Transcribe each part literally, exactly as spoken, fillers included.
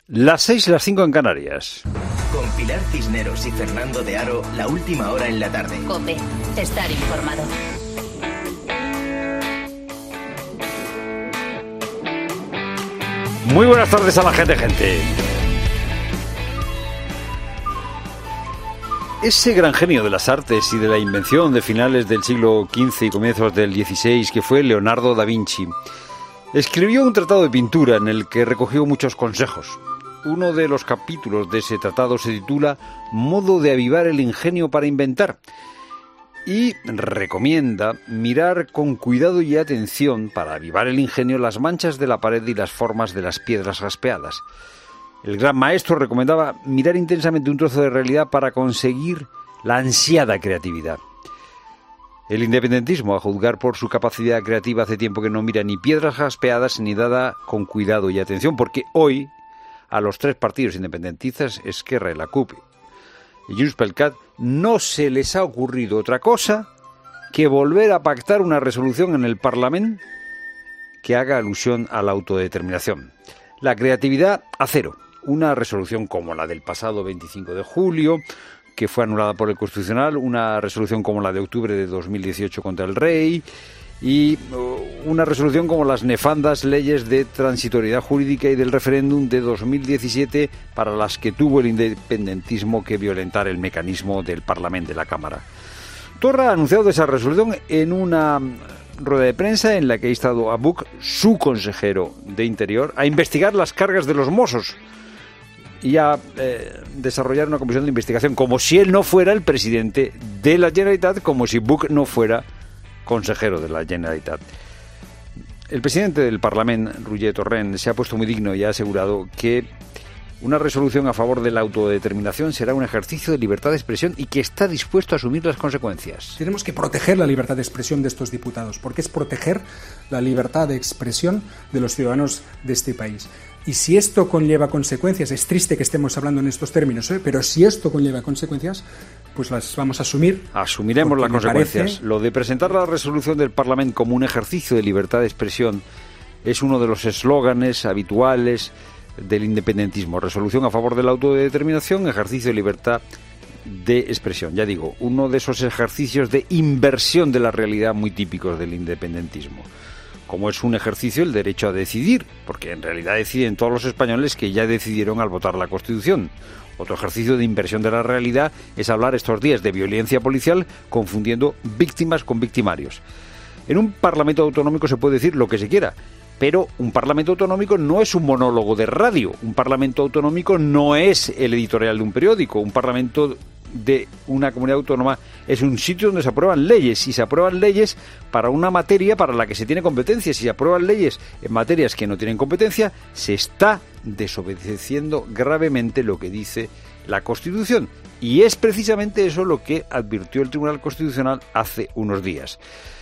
Las seis y las cinco en Canarias. Con Pilar Cisneros y Fernando de Aro, la última hora en la tarde. COPE, estar informado. Muy buenas tardes a la gente, gente. Ese gran genio de las artes y de la invención de finales del siglo quince y comienzos del dieciséis, que fue Leonardo da Vinci, escribió un tratado de pintura en el que recogió muchos consejos. Uno de los capítulos de ese tratado se titula Modo de avivar el ingenio para inventar y recomienda mirar con cuidado y atención para avivar el ingenio las manchas de la pared y las formas de las piedras jaspeadas. El gran maestro recomendaba mirar intensamente un trozo de realidad para conseguir la ansiada creatividad. El independentismo, a juzgar por su capacidad creativa, hace tiempo que no mira ni piedras jaspeadas ni nada con cuidado y atención, porque hoy a los tres partidos independentistas, Esquerra, la CUP y Junts pel Cat, no se les ha ocurrido otra cosa que volver a pactar una resolución en el Parlamento que haga alusión a la autodeterminación. La creatividad a cero. Una resolución como la del pasado veinticinco de julio, que fue anulada por el Constitucional, una resolución como la de octubre de dos mil dieciocho contra el Rey, y una resolución como las nefandas leyes de transitoriedad jurídica y del referéndum de dos mil diecisiete, para las que tuvo el independentismo que violentar el mecanismo del Parlamento, de la Cámara. Torra ha anunciado esa resolución en una rueda de prensa en la que ha instado a Buch, su consejero de Interior, a investigar las cargas de los Mossos y a eh, desarrollar una comisión de investigación, como si él no fuera el presidente de la Generalitat, como si Buch no fuera consejero de la Generalitat. El presidente del Parlamento, Roger Torrent, se ha puesto muy digno y ha asegurado que una resolución a favor de la autodeterminación será un ejercicio de libertad de expresión y que está dispuesto a asumir las consecuencias. Tenemos que proteger la libertad de expresión de estos diputados, porque es proteger la libertad de expresión de los ciudadanos de este país. Y si esto conlleva consecuencias, es triste que estemos hablando en estos términos, ¿eh? pero si esto conlleva consecuencias, pues las vamos a asumir. Asumiremos las consecuencias. Parece... Lo de presentar la resolución del Parlamento como un ejercicio de libertad de expresión es uno de los eslóganes habituales del independentismo. Resolución a favor de la autodeterminación, ejercicio de libertad de expresión. Ya digo, uno de esos ejercicios de inversión de la realidad muy típicos del independentismo. Como es un ejercicio el derecho a decidir, porque en realidad deciden todos los españoles que ya decidieron al votar la Constitución. Otro ejercicio de inversión de la realidad es hablar estos días de violencia policial confundiendo víctimas con victimarios. En un Parlamento autonómico se puede decir lo que se quiera, pero un Parlamento autonómico no es un monólogo de radio, un Parlamento autonómico no es el editorial de un periódico, un Parlamento de una comunidad autónoma es un sitio donde se aprueban leyes, y se aprueban leyes para una materia para la que se tiene competencia. Si se aprueban leyes en materias que no tienen competencia, se está desobedeciendo gravemente lo que dice la Constitución, y es precisamente eso lo que advirtió el Tribunal Constitucional hace unos días.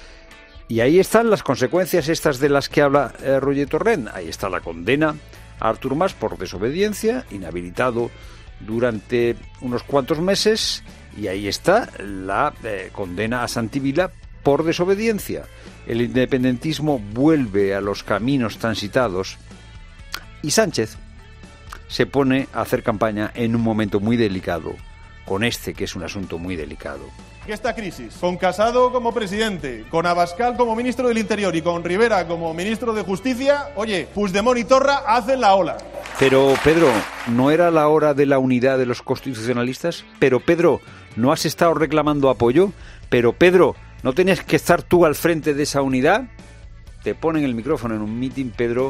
Y ahí están las consecuencias estas de las que habla eh, Roger Torrent. Ahí está la condena a Artur Mas por desobediencia, inhabilitado durante unos cuantos meses, y ahí está la eh, condena a Santi Vila por desobediencia. El independentismo vuelve a los caminos transitados y Sánchez se pone a hacer campaña en un momento muy delicado, con este que es un asunto muy delicado. Esta crisis, con Casado como presidente, con Abascal como ministro del Interior y con Rivera como ministro de Justicia, oye, Puigdemont y Torra hacen la ola. Pero, Pedro, ¿no era la hora de la unidad de los constitucionalistas? Pero, Pedro, ¿no has estado reclamando apoyo? Pero, Pedro, ¿no tenías que estar tú al frente de esa unidad? Te ponen el micrófono en un mitin, Pedro,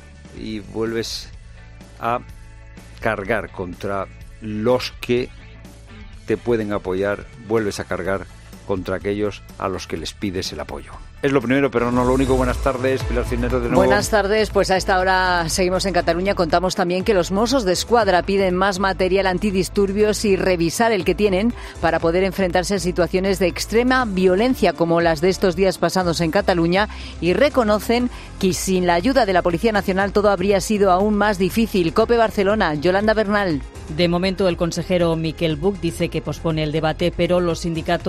y vuelves a cargar contra los que te pueden apoyar, vuelves a cargar contra aquellos a los que les pides el apoyo. Es lo primero, pero no lo único. Buenas tardes, Pilar Cisneros, de nuevo. Buenas tardes, pues a esta hora seguimos en Cataluña. Contamos también que los Mossos de Escuadra piden más material antidisturbios y revisar el que tienen para poder enfrentarse a situaciones de extrema violencia como las de estos días pasados en Cataluña, y reconocen que sin la ayuda de la Policía Nacional todo habría sido aún más difícil. COPE Barcelona, Yolanda Bernal. De momento, el consejero Miquel Buch dice que pospone el debate, pero los sindicatos de Mossos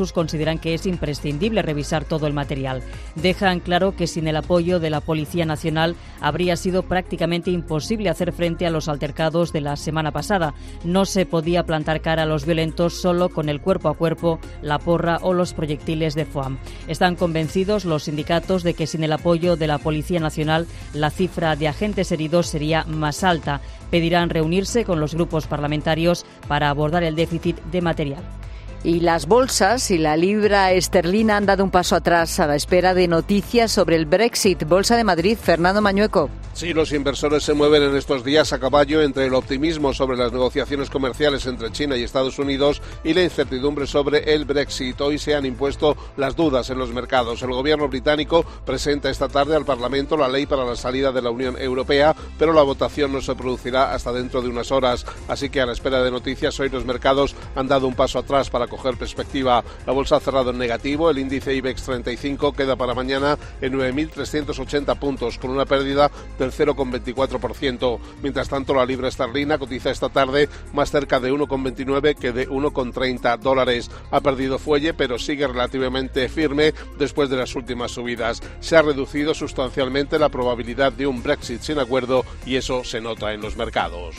Consus consideran que es imprescindible revisar todo el material. Dejan claro que sin el apoyo de la Policía Nacional habría sido prácticamente imposible hacer frente a los altercados de la semana pasada. No se podía plantar cara a los violentos solo con el cuerpo a cuerpo, la porra o los proyectiles de foam. Están convencidos los sindicatos de que sin el apoyo de la Policía Nacional la cifra de agentes heridos sería más alta. Pedirán reunirse con los grupos parlamentarios para abordar el déficit de material. Y las bolsas y la libra esterlina han dado un paso atrás a la espera de noticias sobre el Brexit. Bolsa de Madrid, Fernando Mañueco. Sí, los inversores se mueven en estos días a caballo entre el optimismo sobre las negociaciones comerciales entre China y Estados Unidos y la incertidumbre sobre el Brexit. Hoy se han impuesto las dudas en los mercados. El gobierno británico presenta esta tarde al Parlamento la ley para la salida de la Unión Europea, pero la votación no se producirá hasta dentro de unas horas. Así que a la espera de noticias, hoy los mercados han dado un paso atrás para coger perspectiva. La bolsa ha cerrado en negativo. El índice IBEX treinta y cinco queda para mañana en nueve mil trescientos ochenta puntos, con una pérdida del cero coma veinticuatro por ciento. Mientras tanto, la libra esterlina cotiza esta tarde más cerca de uno coma veintinueve que de uno coma treinta dólares. Ha perdido fuelle, pero sigue relativamente firme después de las últimas subidas. Se ha reducido sustancialmente la probabilidad de un Brexit sin acuerdo y eso se nota en los mercados.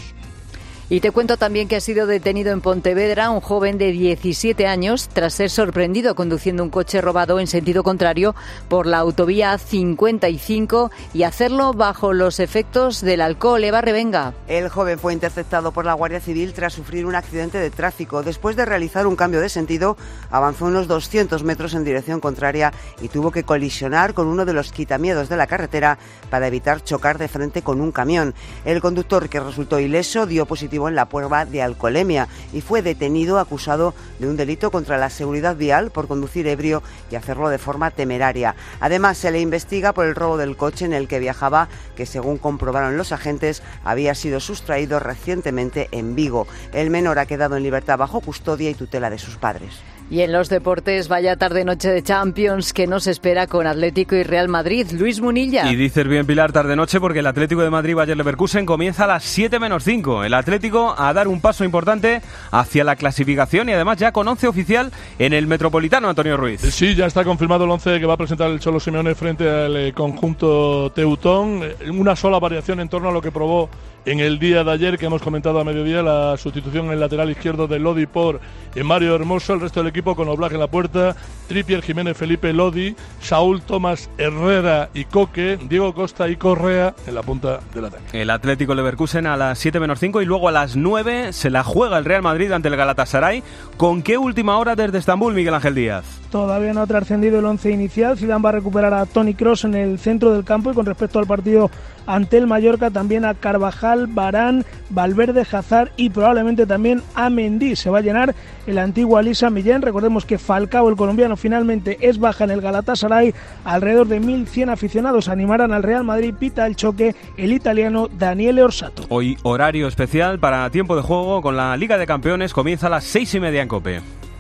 Y te cuento también que ha sido detenido en Pontevedra un joven de diecisiete años tras ser sorprendido conduciendo un coche robado en sentido contrario por la autovía cincuenta y cinco y hacerlo bajo los efectos del alcohol. Eva Revenga. El joven fue interceptado por la Guardia Civil tras sufrir un accidente de tráfico. Después de realizar un cambio de sentido, avanzó unos doscientos metros en dirección contraria y tuvo que colisionar con uno de los quitamiedos de la carretera para evitar chocar de frente con un camión. El conductor, que resultó ileso, dio positivo en la prueba de alcoholemia y fue detenido acusado de un delito contra la seguridad vial por conducir ebrio y hacerlo de forma temeraria. Además, se le investiga por el robo del coche en el que viajaba, que según comprobaron los agentes, había sido sustraído recientemente en Vigo. El menor ha quedado en libertad bajo custodia y tutela de sus padres. Y en los deportes, vaya tarde-noche de Champions que nos espera con Atlético y Real Madrid. Luis Munilla. Y dices bien, Pilar, tarde-noche, porque el Atlético de Madrid-Bayer Leverkusen comienza a las siete menos cinco. El Atlético a dar un paso importante hacia la clasificación y además ya con once oficial en el Metropolitano, Antonio Ruiz. Sí, ya está confirmado el once que va a presentar el Cholo Simeone frente al eh, conjunto teutón. Una sola variación en torno a lo que probó en el día de ayer, que hemos comentado a mediodía, la sustitución en el lateral izquierdo de Lodi por eh, Mario Hermoso. El resto del equipo con Oblak en la puerta, Trippier, Jiménez, Felipe, Lodi, Saúl, Tomás, Herrera y Coque, Diego Costa y Correa en la punta del ataque. El Atlético Leverkusen a las siete menos cinco y luego a las nueve se la juega el Real Madrid ante el Galatasaray. ¿Con qué última hora desde Estambul, Miguel Ángel Díaz? Todavía no ha trascendido el once inicial. Zidane va a recuperar a Toni Kroos en el centro del campo y con respecto al partido ante el Mallorca también a Carvajal, Varane, Valverde, Hazard y probablemente también a Mendy. Se va a llenar el antiguo Alisa Millán. Recordemos que Falcao, el colombiano, finalmente es baja en el Galatasaray. Alrededor de mil cien aficionados animarán al Real Madrid. Pita el choque el italiano Daniele Orsato. Hoy horario especial para tiempo de juego con la Liga de Campeones. Comienza a las seis y media en COPE.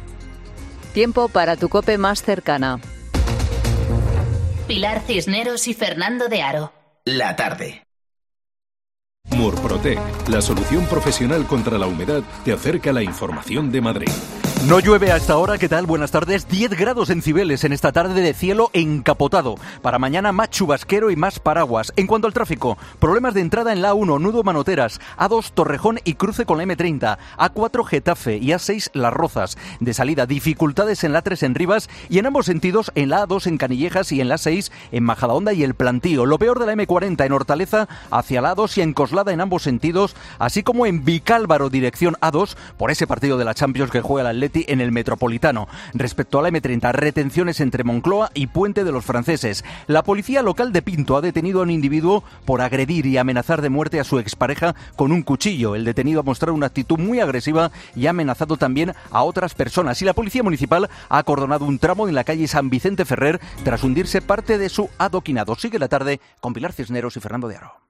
Tiempo para tu COPE más cercana. Pilar Cisneros y Fernando de Aro. La tarde. Murprotec, la solución profesional contra la humedad, te acerca la información de Madrid. No llueve a esta hora, ¿qué tal? Buenas tardes. diez grados en Cibeles en esta tarde de cielo encapotado. Para mañana más chubasquero y más paraguas. En cuanto al tráfico, problemas de entrada en la A uno, Nudo Manoteras, A dos Torrejón y cruce con la eme treinta, A cuatro Getafe y A seis Las Rozas. De salida, dificultades en la A tres en Rivas y en ambos sentidos en la A dos en Canillejas y en la A seis en Majadahonda y El Plantío. Lo peor de la eme cuarenta en Hortaleza hacia la A dos y en Coslada en ambos sentidos, así como en Vicálvaro dirección A dos por ese partido de la Champions que juega el Atleti en el Metropolitano. Respecto a la eme treinta, retenciones entre Moncloa y Puente de los Franceses. La policía local de Pinto ha detenido a un individuo por agredir y amenazar de muerte a su expareja con un cuchillo. El detenido ha mostrado una actitud muy agresiva y ha amenazado también a otras personas. Y la policía municipal ha acordonado un tramo en la calle San Vicente Ferrer tras hundirse parte de su adoquinado. Sigue la tarde con Pilar Cisneros y Fernando de Aro.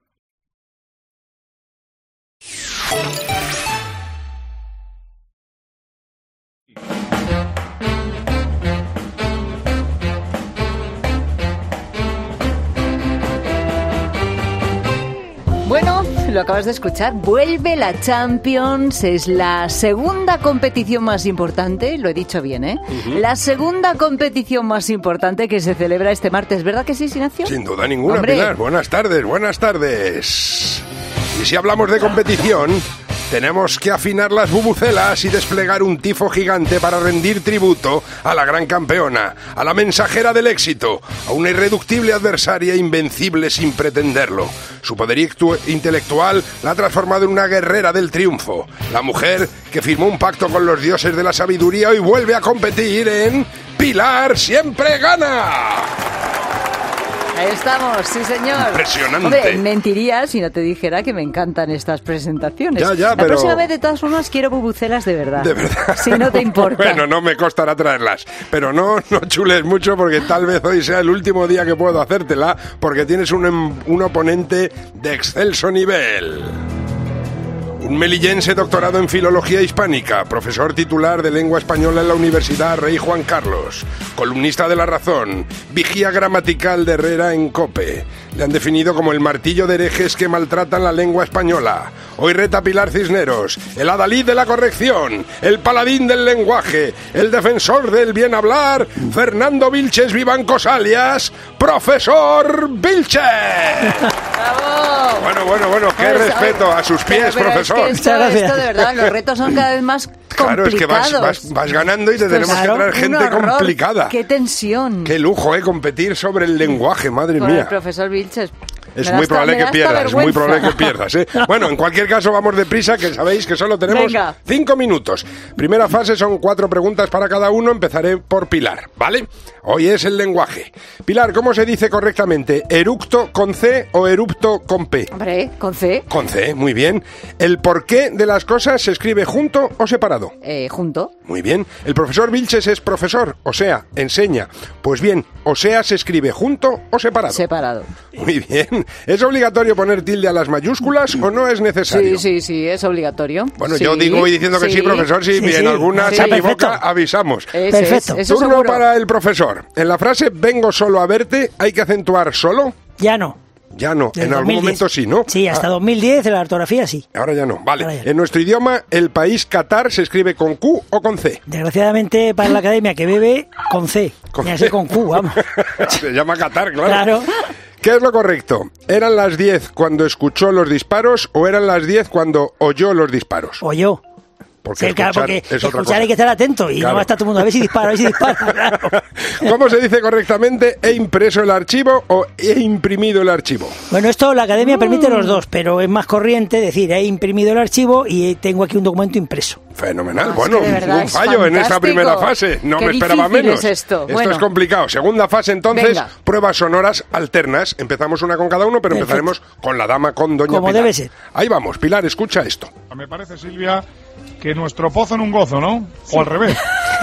Bueno, lo acabas de escuchar. Vuelve la Champions, es la segunda competición más importante, lo he dicho bien, ¿eh? Uh-huh. La segunda competición más importante que se celebra este martes, ¿verdad que sí, Ignacio? Sin duda ninguna, Hombre. Pilar. Buenas tardes, buenas tardes. Y si hablamos de competición, tenemos que afinar las bubucelas y desplegar un tifo gigante para rendir tributo a la gran campeona, a la mensajera del éxito, a una irreductible adversaria invencible sin pretenderlo. Su poderío intelectual la ha transformado en una guerrera del triunfo. La mujer que firmó un pacto con los dioses de la sabiduría hoy vuelve a competir en Pilar Siempre Gana. Ahí estamos, sí señor. Impresionante. Hombre, mentiría si no te dijera que me encantan estas presentaciones. Ya, ya, La pero... próxima vez, de todas formas, quiero bubucelas de verdad. De verdad. Si no te importa. Bueno, no me costará traerlas. Pero no, no chules mucho porque tal vez hoy sea el último día que puedo hacértela porque tienes un, un oponente de excelso nivel. Un melillense doctorado en Filología Hispánica, profesor titular de Lengua Española en la Universidad Rey Juan Carlos, columnista de La Razón, vigía gramatical de Herrera en COPE. Le han definido como el martillo de herejes que maltratan la lengua española. Hoy reta Pilar Cisneros, el adalid de la corrección, el paladín del lenguaje, el defensor del bien hablar, Fernando Vilches Vivancos alias Profesor Vilches. ¡Bravo! Bueno, bueno, bueno, qué Pues, respeto a sus pies, pero, pero profesor. Es que esto, esto de verdad, los retos son cada vez más complicados. Claro, es que vas, vas, vas ganando y te Esto tenemos es que traer gente un horror. complicada. ¡Qué tensión! Qué lujo, ¿eh? Competir sobre el lenguaje, madre Con mía. el profesor Vilches. Es Me muy da probable hasta- que me da hasta pierdas, muy vergüenza. probable que pierdas, ¿eh? Bueno, en cualquier caso vamos deprisa, que sabéis que solo tenemos Venga. cinco minutos. Primera fase son cuatro preguntas para cada uno, empezaré por Pilar, ¿vale? Hoy es el lenguaje. Pilar, ¿cómo se dice correctamente? ¿Eructo con C o erupto con P? Hombre, con C. Con C, muy bien. ¿El porqué de las cosas se escribe junto o separado? Eh, junto. Muy bien. El profesor Vilches es profesor, o sea, enseña. Pues bien, o sea, se escribe junto o separado. Separado. Muy bien. ¿Es obligatorio poner tilde a las mayúsculas o no es necesario? Sí, sí, sí, es obligatorio. Bueno, Sí, yo digo voy diciendo que sí, profesor, si Sí, en sí. alguna Sí. se Perfecto. equivoca, avisamos. Ese es, Perfecto. eso Turno seguro. para el profesor. En la frase vengo solo a verte, ¿hay que acentuar solo? Ya no. Ya no, Desde en algún dos mil diez. momento sí, ¿no? Sí, hasta Ah, dos mil diez en la ortografía sí. ahora ya no, vale. Ahora ya no. En nuestro idioma, ¿el país Qatar se escribe con Q o con C? Desgraciadamente para la academia que bebe con C. Con Ya C. sé con Q, vamos. Se llama Qatar, claro. Claro. ¿Qué es lo correcto? ¿Eran las diez cuando escuchó los disparos o eran las diez cuando oyó los disparos? Oyó. Porque, Sí, claro, escuchar porque es otra escuchar cosa. hay que estar atento y Claro. no va a estar todo el mundo a ver si dispara, a ver si dispara. Claro. ¿Cómo se dice correctamente? ¿He impreso el archivo o he imprimido el archivo? Bueno, esto la academia permite los dos, pero es más corriente decir, he imprimido el archivo y tengo aquí un documento impreso. Fenomenal. Es bueno, que de verdad un es fallo en esta fantástico. primera fase. No Qué me esperaba difícil menos. es esto. Bueno. es complicado. Segunda fase, entonces, Venga. pruebas sonoras alternas. Empezamos una con cada uno, pero Perfecto. empezaremos con la dama, con doña Como Pilar. debe ser. Ahí vamos, Pilar, escucha esto. Me parece, Silvia, que nuestro pozo en un gozo, ¿no? O al revés.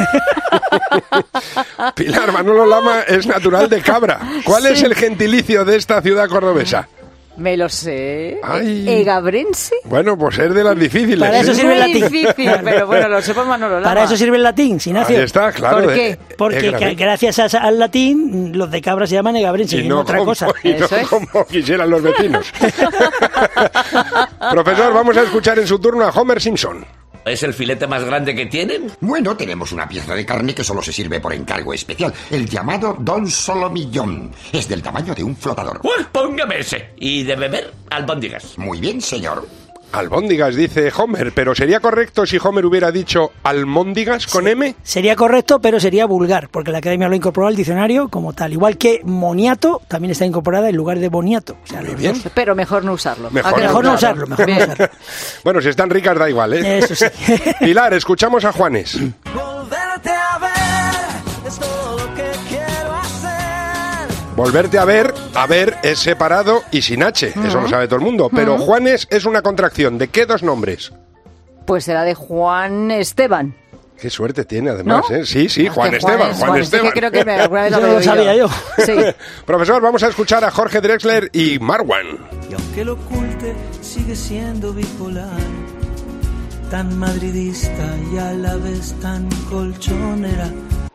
Pilar, Manolo Lama es natural de Cabra. ¿Cuál es Sí. el gentilicio de esta ciudad cordobesa? Me lo sé. Ay. ¿Egabrense? Bueno, pues es de las difíciles. Para ¿eh? eso sirve el Muy latín. difícil, pero bueno, lo sepa Manolo Lama. Para eso sirve el latín, Ignacio. Ahí está, claro. ¿Por de- qué? eh, Porque grave. que- gracias a- al latín los de Cabra se llaman egabrenses, Y y no, no otra como, cosa. y no Eso es. como quisieran los vecinos. Profesor, vamos a escuchar en su turno a Homer Simpson. ¿Es el filete más grande que tienen? Bueno, tenemos una pieza de carne que solo se sirve por encargo especial, el llamado Don Solomillón. Es del tamaño de un flotador. Pues póngame ese. Y de beber, albóndigas. Muy bien, señor. Albóndigas, dice Homer, pero ¿sería correcto si Homer hubiera dicho almóndigas con M? Sería correcto, pero sería vulgar, porque la academia lo ha incorporado al diccionario como tal. Igual que moniato también está incorporada en lugar de boniato. O sea, Muy los bien. dos. Pero mejor no usarlo. Mejor Ha quedado Mejor no claro. usarlo, mejor no Bien. usarlo. Bueno, si están ricas da igual, ¿eh? Eso sí. Pilar, escuchamos a Juanes. Volverte a ver es todo lo que quiero hacer. Volverte a ver, a ver es separado y sin H, eso lo sabe todo el mundo. Pero Juanes es una contracción. ¿De qué dos nombres? Pues será de Juan Esteban. Qué suerte tiene, además, ¿No? ¿eh? Sí, sí, Es Juan que Esteban, es- Juan es que Esteban. creo que me- alguna vez lo Yo he lo oído sabía yo. Sí. Profesor, vamos a escuchar a Jorge Drexler y Marwan. Y aunque lo oculte, sigue siendo bipolar. Tan madridista y a la vez tan colchonera.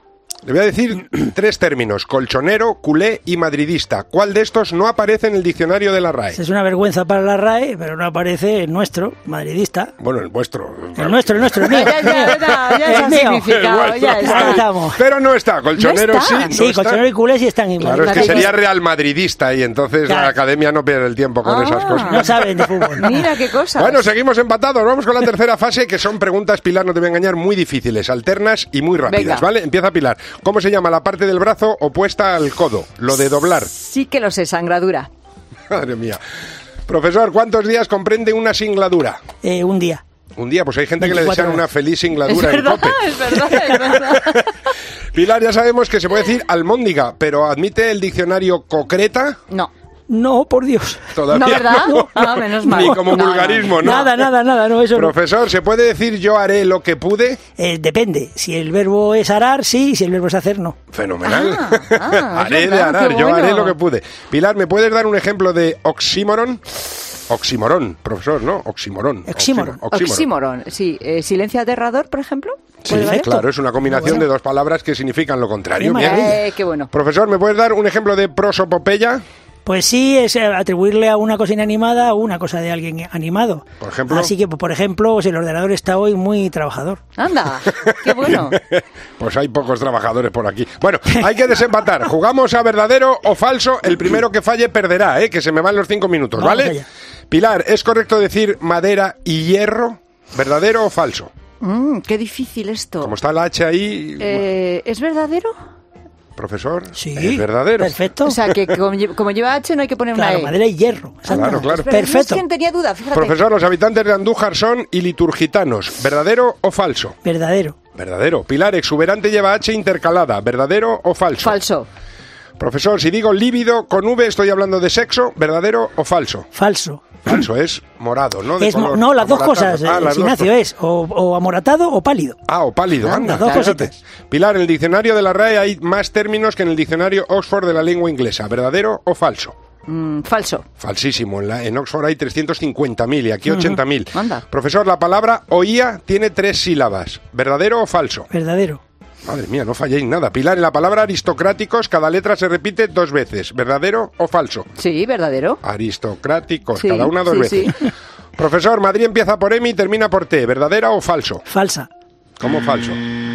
Le voy a decir tres términos, colchonero, culé y madridista. ¿Cuál de estos no aparece en el diccionario de la R A E? Es una vergüenza para la R A E, pero no aparece el nuestro, madridista. Bueno, el vuestro. El nuestro, el nuestro, el mío. Ya, ya, ya, ya El el mío. significado, El ya vuestro. está. Estamos. Pero no está, colchonero ¿No está? sí. no Sí, está. colchonero y culé sí están en Claro, es que Madrid. sería real madridista y entonces Claro. la academia no pierde el tiempo con Ah. esas cosas. No saben de fútbol. Mira qué cosa. Bueno, seguimos empatados. Vamos con la tercera fase, que son preguntas, Pilar, no te voy a engañar, muy difíciles, alternas y muy rápidas, Venga. ¿vale? Empieza Pilar. ¿Cómo se llama la parte del brazo opuesta al codo? Lo de doblar. Sí que lo sé, sangradura. Madre mía. Profesor, ¿cuántos días comprende una singladura? Eh, un día. Un día, pues hay gente que le veinticuatro desean una feliz Es singladura en verdad, Cope. es verdad, es verdad. Pilar, ya sabemos que se puede decir almóndiga, pero ¿admite el diccionario concreta? No. No, por Dios. Todavía ¿No, verdad? no. Ah, menos mal. Ni como No, no. vulgarismo, ¿no? Nada, nada, nada, no, eso no. Profesor, ¿se puede decir yo haré lo que pude? Eh, depende. Si el verbo es arar, sí, y si el verbo es hacer, no. Fenomenal. Ah, ah, es haré de verdad, arar, qué yo bueno. haré lo que pude. Pilar, ¿me puedes dar un ejemplo de oxímoron? Oxímoron, profesor, ¿no? Oxímoron. Oxímoron. Oxímoron, sí. Eh, ¿Silencio aterrador, por ejemplo? Sí, ¿Puede valer? claro, es una combinación de dos palabras que significan lo contrario. Qué Bien. maravilla. Eh, qué bueno. Profesor, ¿me puedes dar un ejemplo de prosopopeya? Pues sí, es eh, atribuirle a una cosa inanimada una cosa de alguien animado. Por ejemplo. Así que, por ejemplo, pues el ordenador está hoy muy trabajador. Anda, qué bueno. Pues hay pocos trabajadores por aquí. Bueno, hay que desempatar. Jugamos a verdadero o falso. El primero que falle perderá, ¿eh? Que se me van los cinco minutos, Vamos ¿vale? allá. Pilar, ¿es correcto decir madera y hierro? ¿Verdadero o falso? Mm, qué difícil esto. Como está la H ahí, Eh, ¿Es verdadero? profesor, Sí, es verdadero. perfecto. O sea, que como, lle- como lleva H no hay que poner Claro, una E. madera y hierro. Claro, claro. Pero Perfecto. No es que tenía duda, fíjate. Profesor, los habitantes de Andújar son iliturgitanos. ¿Verdadero o falso? Verdadero. Verdadero. Pilar, exuberante lleva H intercalada. ¿Verdadero o falso? Falso. Profesor, si digo lívido con V, estoy hablando de sexo. ¿Verdadero o falso? Falso. Falso, es morado, ¿no? De Es mo- color no, las dos amoratado. cosas, Ah, eh, las dos Ignacio, cosas. es o, o amoratado o pálido. Ah, o pálido, Ah, anda. las dos fíjate. cositas. Pilar, en el diccionario de la R A E hay más términos que en el diccionario Oxford de la lengua inglesa. ¿Verdadero o falso? Mm, falso. Falsísimo. En, la, en Oxford hay trescientos cincuenta mil y aquí ochenta mil. Anda. Profesor, la palabra oía tiene tres sílabas. ¿Verdadero o falso? Verdadero. Madre mía, no falléis nada. Pilar, en la palabra aristocráticos cada letra se repite dos veces. ¿Verdadero o falso? Sí, verdadero. Aristocráticos, Sí, cada una dos sí, veces. sí. Profesor, Madrid empieza por M y termina por T. ¿Verdadera o falso? Falsa. ¿Cómo falso?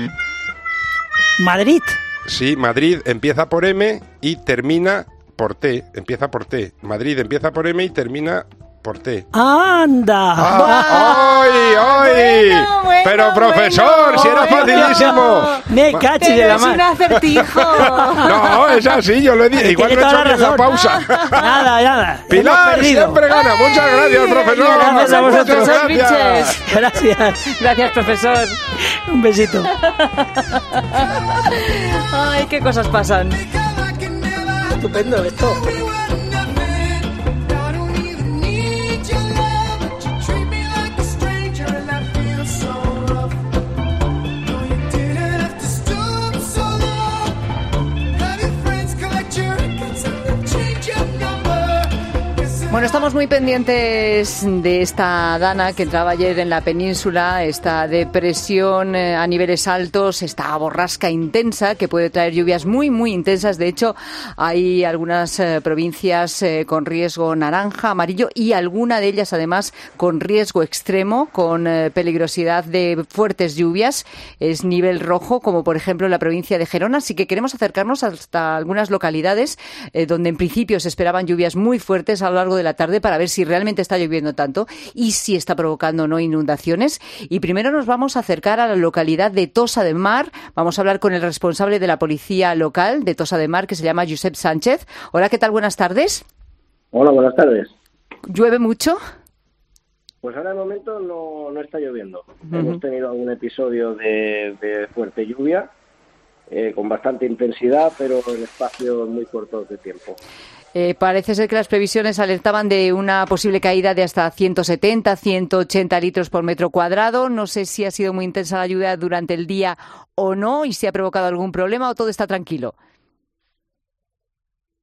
Madrid. Sí, Madrid empieza por M y termina por T. Empieza por T. Madrid empieza por M y termina por T. ¡Anda! ¡Ah! ¡Ay, ay! Bueno, bueno, Pero profesor, bueno. si era facilísimo. Me cachi de Pero la es un mano. acertijo. No, es así, yo lo he dicho. Igual Tiene lo he toda hecho la bien en la razón. pausa. Nada, nada. Pilar Hemos perdido. siempre gana. Muchas gracias, profesor. Gracias a vosotros. Muchas Profesor gracias. Vilches. Gracias. Gracias, profesor. Un besito. Ay, qué cosas pasan. Estupendo esto. Bueno, estamos muy pendientes de esta dana que entraba ayer en la península, esta depresión eh, a niveles altos, esta borrasca intensa que puede traer lluvias muy, muy intensas. De hecho, hay algunas eh, provincias eh, con riesgo naranja, amarillo y alguna de ellas, además, con riesgo extremo, con eh, peligrosidad de fuertes lluvias. Es nivel rojo, como por ejemplo la provincia de Gerona. Así que queremos acercarnos hasta algunas localidades eh, donde en principio se esperaban lluvias muy fuertes a lo largo de la tarde para ver si realmente está lloviendo tanto y si está provocando o no inundaciones. Y primero nos vamos a acercar a la localidad de Tossa de Mar. Vamos a hablar con el responsable de la policía local de Tossa de Mar, que se llama Josep Sánchez. Hola, ¿qué tal? Buenas tardes. Hola, buenas tardes. ¿Llueve mucho? Pues ahora de momento no, no está lloviendo. Uh-huh. Hemos tenido algún episodio de, de fuerte lluvia, eh, con bastante intensidad, pero en espacios muy cortos de tiempo. Eh, parece ser que las previsiones alertaban de una posible caída de hasta ciento setenta, ciento ochenta litros por metro cuadrado. No sé si ha sido muy intensa la lluvia durante el día o no y si ha provocado algún problema o todo está tranquilo.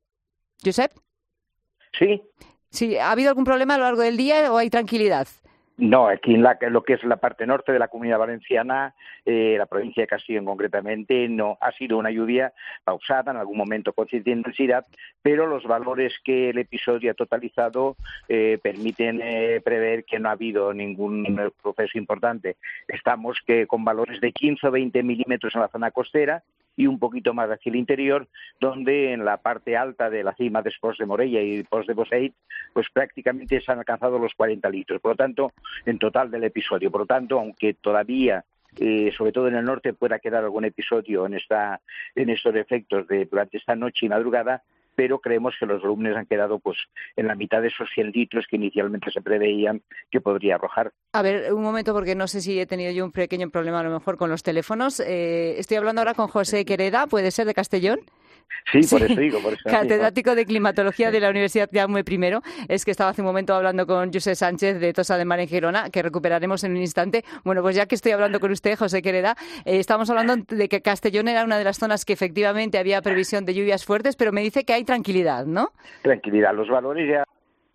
¿Josep? Sí. Sí, ¿ha habido algún problema a lo largo del día o hay tranquilidad? No, aquí en la, lo que es la parte norte de la Comunidad Valenciana, eh, la provincia de Castellón concretamente, no ha sido una lluvia pausada, en algún momento con cierta intensidad, pero los valores que el episodio ha totalizado eh, permiten eh, prever que no ha habido ningún proceso importante. Estamos que con valores de quince o veinte milímetros en la zona costera y un poquito más hacia el interior, donde en la parte alta de la cima de Pos de Morella y Pos de Boseit, pues prácticamente se han alcanzado los cuarenta litros. Por lo tanto, en total del episodio. Por lo tanto, aunque todavía, eh, sobre todo en el norte, pueda quedar algún episodio en esta, en estos efectos de durante esta noche y madrugada, pero creemos que los volúmenes han quedado pues en la mitad de esos cien litros que inicialmente se preveían que podría arrojar. A ver, un momento, porque no sé si he tenido yo un pequeño problema a lo mejor con los teléfonos. Eh, estoy hablando ahora con José Quereda, ¿puede ser, de Castellón? Sí, por eso digo, por eso. Catedrático de Climatología de la Universidad Jaume I. Es que estaba hace un momento hablando con Josep Sánchez de Tossa de Mar en Girona, que recuperaremos en un instante. Bueno, pues ya que estoy hablando con usted, José Quereda, eh, estamos hablando de que Castellón era una de las zonas que efectivamente había previsión de lluvias fuertes, pero me dice que hay tranquilidad, ¿no? Tranquilidad, los valores ya...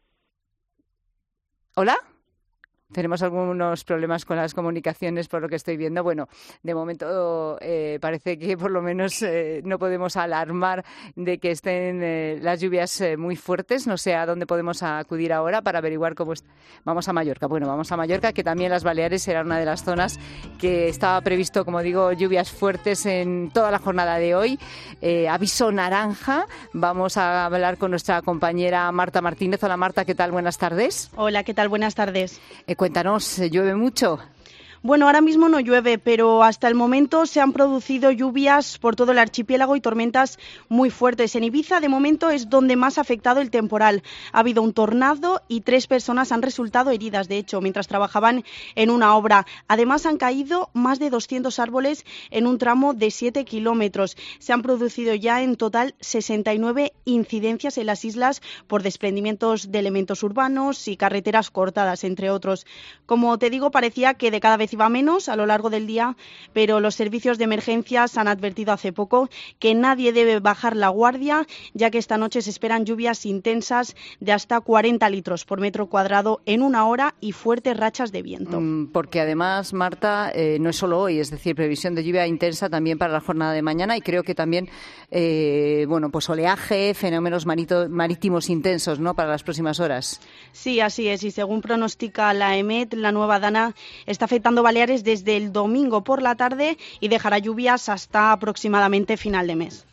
¿Hola? Tenemos algunos problemas con las comunicaciones por lo que estoy viendo. Bueno, de momento eh, parece que por lo menos eh, no podemos alarmar de que estén eh, las lluvias eh, muy fuertes. No sé a dónde podemos acudir ahora para averiguar cómo es. Vamos a Mallorca. Bueno, vamos a Mallorca, que también las Baleares era una de las zonas que estaba previsto, como digo, lluvias fuertes en toda la jornada de hoy. Eh, aviso naranja. Vamos a hablar con nuestra compañera Marta Martínez. Hola Marta, ¿qué tal? Buenas tardes. Hola, ¿qué tal? Buenas tardes. Eh, Cuéntanos, ¿llueve mucho? Bueno, ahora mismo no llueve, pero hasta el momento se han producido lluvias por todo el archipiélago y tormentas muy fuertes. En Ibiza, de momento, es donde más ha afectado el temporal. Ha habido un tornado y tres personas han resultado heridas, de hecho, mientras trabajaban en una obra. Además, han caído más de doscientos árboles en un tramo de siete kilómetros. Se han producido ya en total sesenta y nueve incidencias en las islas por desprendimientos de elementos urbanos y carreteras cortadas, entre otros. Como te digo, parecía que de cada vez iba menos a lo largo del día, pero los servicios de emergencias han advertido hace poco que nadie debe bajar la guardia, ya que esta noche se esperan lluvias intensas de hasta cuarenta litros por metro cuadrado en una hora y fuertes rachas de viento. Porque además, Marta, eh, no es solo hoy, es decir, previsión de lluvia intensa también para la jornada de mañana y creo que también, eh, bueno, pues oleaje, fenómenos marito, marítimos intensos, ¿no?, para las próximas horas. Sí, así es, y según pronostica la EMET, la nueva Dana está afectando Baleares desde el domingo por la tarde y dejará lluvias hasta aproximadamente final de mes.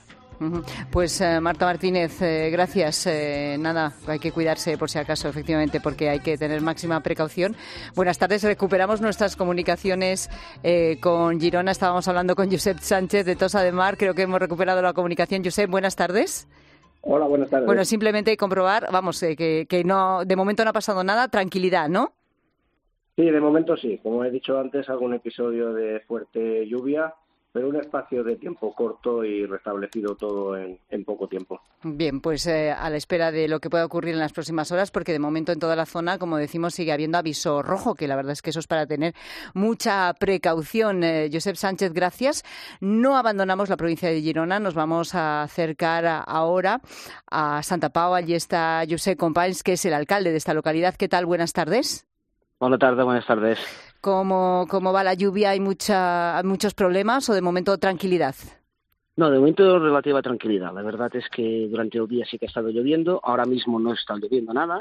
Pues eh, Marta Martínez, eh, gracias. Eh, nada, hay que cuidarse por si acaso, efectivamente, porque hay que tener máxima precaución. Buenas tardes, recuperamos nuestras comunicaciones eh, con Girona. Estábamos hablando con Josep Sánchez de Tossa de Mar. Creo que hemos recuperado la comunicación. Josep, buenas tardes. Hola, buenas tardes. Bueno, simplemente comprobar, vamos, eh, que, que no, de momento no ha pasado nada, tranquilidad, ¿no? Sí, de momento sí. Como he dicho antes, algún episodio de fuerte lluvia, pero un espacio de tiempo corto y restablecido todo en, en poco tiempo. Bien, pues eh, a la espera de lo que pueda ocurrir en las próximas horas, porque de momento en toda la zona, como decimos, sigue habiendo aviso rojo, que la verdad es que eso es para tener mucha precaución. Eh, Josep Sánchez, gracias. No abandonamos la provincia de Girona, nos vamos a acercar a, ahora a Santa Pau. Allí está Josep Companys, que es el alcalde de esta localidad. ¿Qué tal? Buenas tardes. Buenas tardes, buenas tardes. ¿Cómo, cómo va la lluvia? ¿Hay mucha, muchos problemas o de momento tranquilidad? No, de momento relativa tranquilidad. La verdad es que durante el día sí que ha estado lloviendo. Ahora mismo no está lloviendo nada.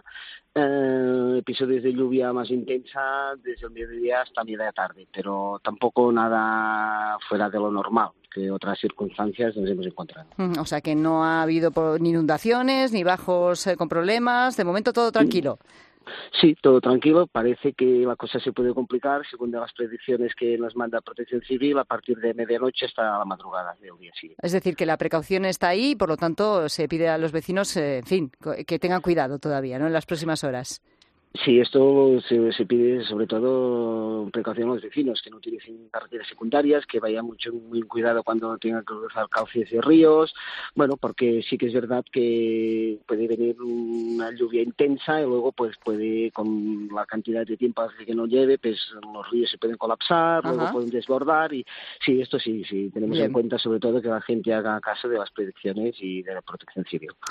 Eh, episodios de lluvia más intensa desde el mediodía hasta media tarde, pero tampoco nada fuera de lo normal, que otras circunstancias nos hemos encontrado. O sea que no ha habido ni inundaciones ni bajos eh, con problemas. De momento todo tranquilo. Sí, todo tranquilo. Parece que la cosa se puede complicar según las predicciones que nos manda Protección Civil a partir de medianoche hasta la madrugada del día siguiente. Es decir, que la precaución está ahí y, por lo tanto, se pide a los vecinos, eh, en fin, que tengan cuidado todavía, ¿no?, en las próximas horas. Sí, esto se, se pide sobre todo precaución a los vecinos, que no utilicen carreteras secundarias, que vayan mucho muy cuidado cuando tengan que cruzar cauces de ríos, bueno, porque sí que es verdad que puede venir una lluvia intensa y luego pues puede, con la cantidad de tiempo hace que no llueve, pues los ríos se pueden colapsar, Ajá. luego pueden desbordar y sí, esto sí, sí, tenemos Bien. en cuenta sobre todo que la gente haga caso de las predicciones y de la Protección Civil.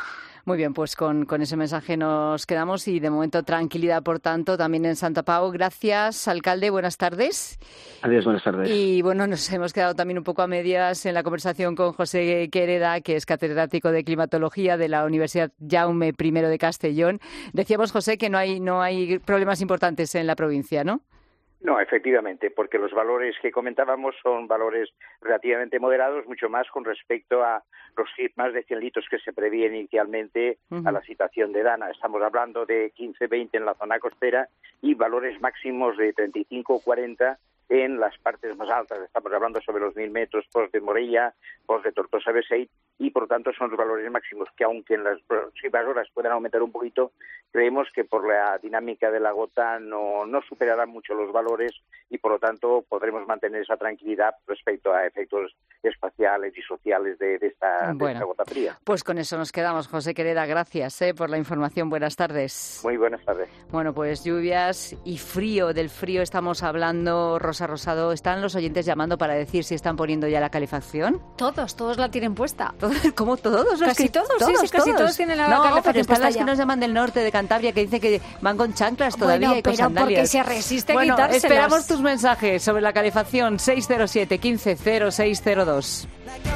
Muy bien, pues con, con ese mensaje nos quedamos y de momento tranquilidad, por tanto, también en Santa Pau. Gracias, alcalde, buenas tardes. Adiós, buenas tardes. Y bueno, nos hemos quedado también un poco a medias en la conversación con José Quereda, que es catedrático de climatología de la Universidad Jaume primero de Castellón. Decíamos, José, que no hay, no hay problemas importantes en la provincia, ¿no? No, efectivamente, porque los valores que comentábamos son valores relativamente moderados, mucho más con respecto a los más de cien litros que se prevé inicialmente uh-huh. a la situación de Dana. Estamos hablando de quince veinte en la zona costera y valores máximos de treinta y cinco o cuarenta en las partes más altas. Estamos hablando sobre los mil metros post de Morella, post de Tortosa Beseit, y por lo tanto son los valores máximos que, aunque en las próximas horas puedan aumentar un poquito, creemos que por la dinámica de la gota no, no superarán mucho los valores y por lo tanto podremos mantener esa tranquilidad respecto a efectos espaciales y sociales de, de, esta, bueno, de esta gota fría. Pues con eso nos quedamos, José Quereda. Gracias eh, por la información. Buenas tardes. Muy buenas tardes. Bueno, pues lluvias y frío. Del frío estamos hablando. Rosa Rosado, ¿están los oyentes llamando para decir si están poniendo ya la calefacción? Todos, todos la tienen puesta. ¿Cómo todos? Casi que, todos, todos, sí, sí, casi todos. todos tienen la no, calefacción pero están puesta las ya. que nos llaman del norte de Cantabria, que dicen que van con chanclas todavía bueno, y con pero sandalias. porque se resiste a bueno, quitárselas. Esperamos tus mensajes sobre la calefacción. seis cero siete, quince cero seis cero dos.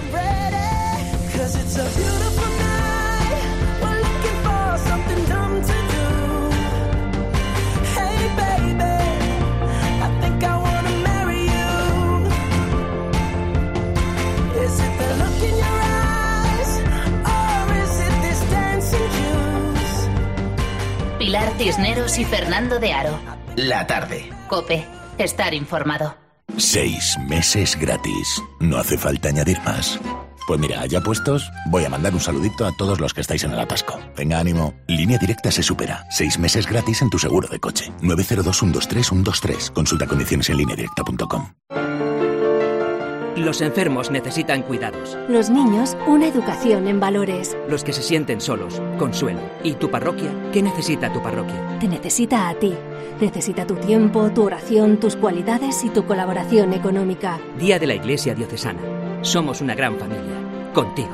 Pilar Cisneros y Fernando de Aro. La tarde. COPE. Estar informado. Seis meses gratis. No hace falta añadir más. Pues mira, ya puestos, voy a mandar un saludito a todos los que estáis en el atasco. Venga, ánimo. Línea Directa se supera. Seis meses gratis en tu seguro de coche. nueve cero dos, uno dos tres, uno dos tres. Consulta condiciones en línea directa punto com. Los enfermos necesitan cuidados. Los niños, una educación en valores. Los que se sienten solos, consuelo. ¿Y tu parroquia? ¿Qué necesita tu parroquia? Te necesita a ti. Necesita tu tiempo, tu oración, tus cualidades y tu colaboración económica. Día de la Iglesia Diocesana. Somos una gran familia. Contigo.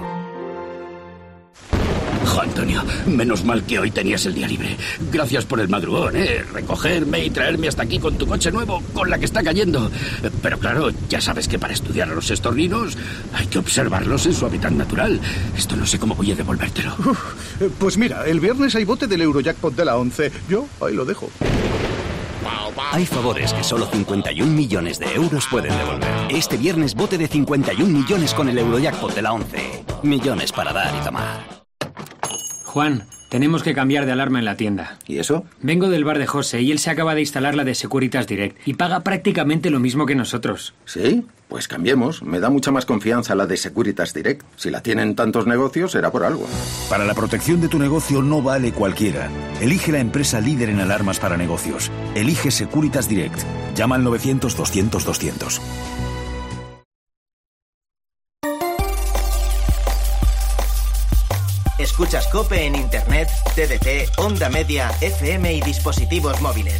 Jo, Antonio, menos mal que hoy tenías el día libre. Gracias por el madrugón, ¿eh? Recogerme y traerme hasta aquí con tu coche nuevo, con la que está cayendo. Pero claro, ya sabes que para estudiar a los estorninos hay que observarlos en su hábitat natural. Esto no sé cómo voy a devolvértelo. Uf, pues mira, el viernes hay bote del Eurojackpot de la once. Yo ahí lo dejo. Hay favores que solo cincuenta y un millones de euros pueden devolver. Este viernes bote de cincuenta y un millones con el Eurojackpot de la once. Millones para dar y tomar. Juan, tenemos que cambiar de alarma en la tienda. ¿Y eso? Vengo del bar de José y él se acaba de instalar la de Securitas Direct y paga prácticamente lo mismo que nosotros. ¿Sí? Pues cambiemos. Me da mucha más confianza la de Securitas Direct. Si la tienen tantos negocios, será por algo. Para la protección de tu negocio no vale cualquiera. Elige la empresa líder en alarmas para negocios. Elige Securitas Direct. Llama al novecientos, doscientos, doscientos. Escuchas COPE en Internet, T D T, Onda Media, F M y dispositivos móviles.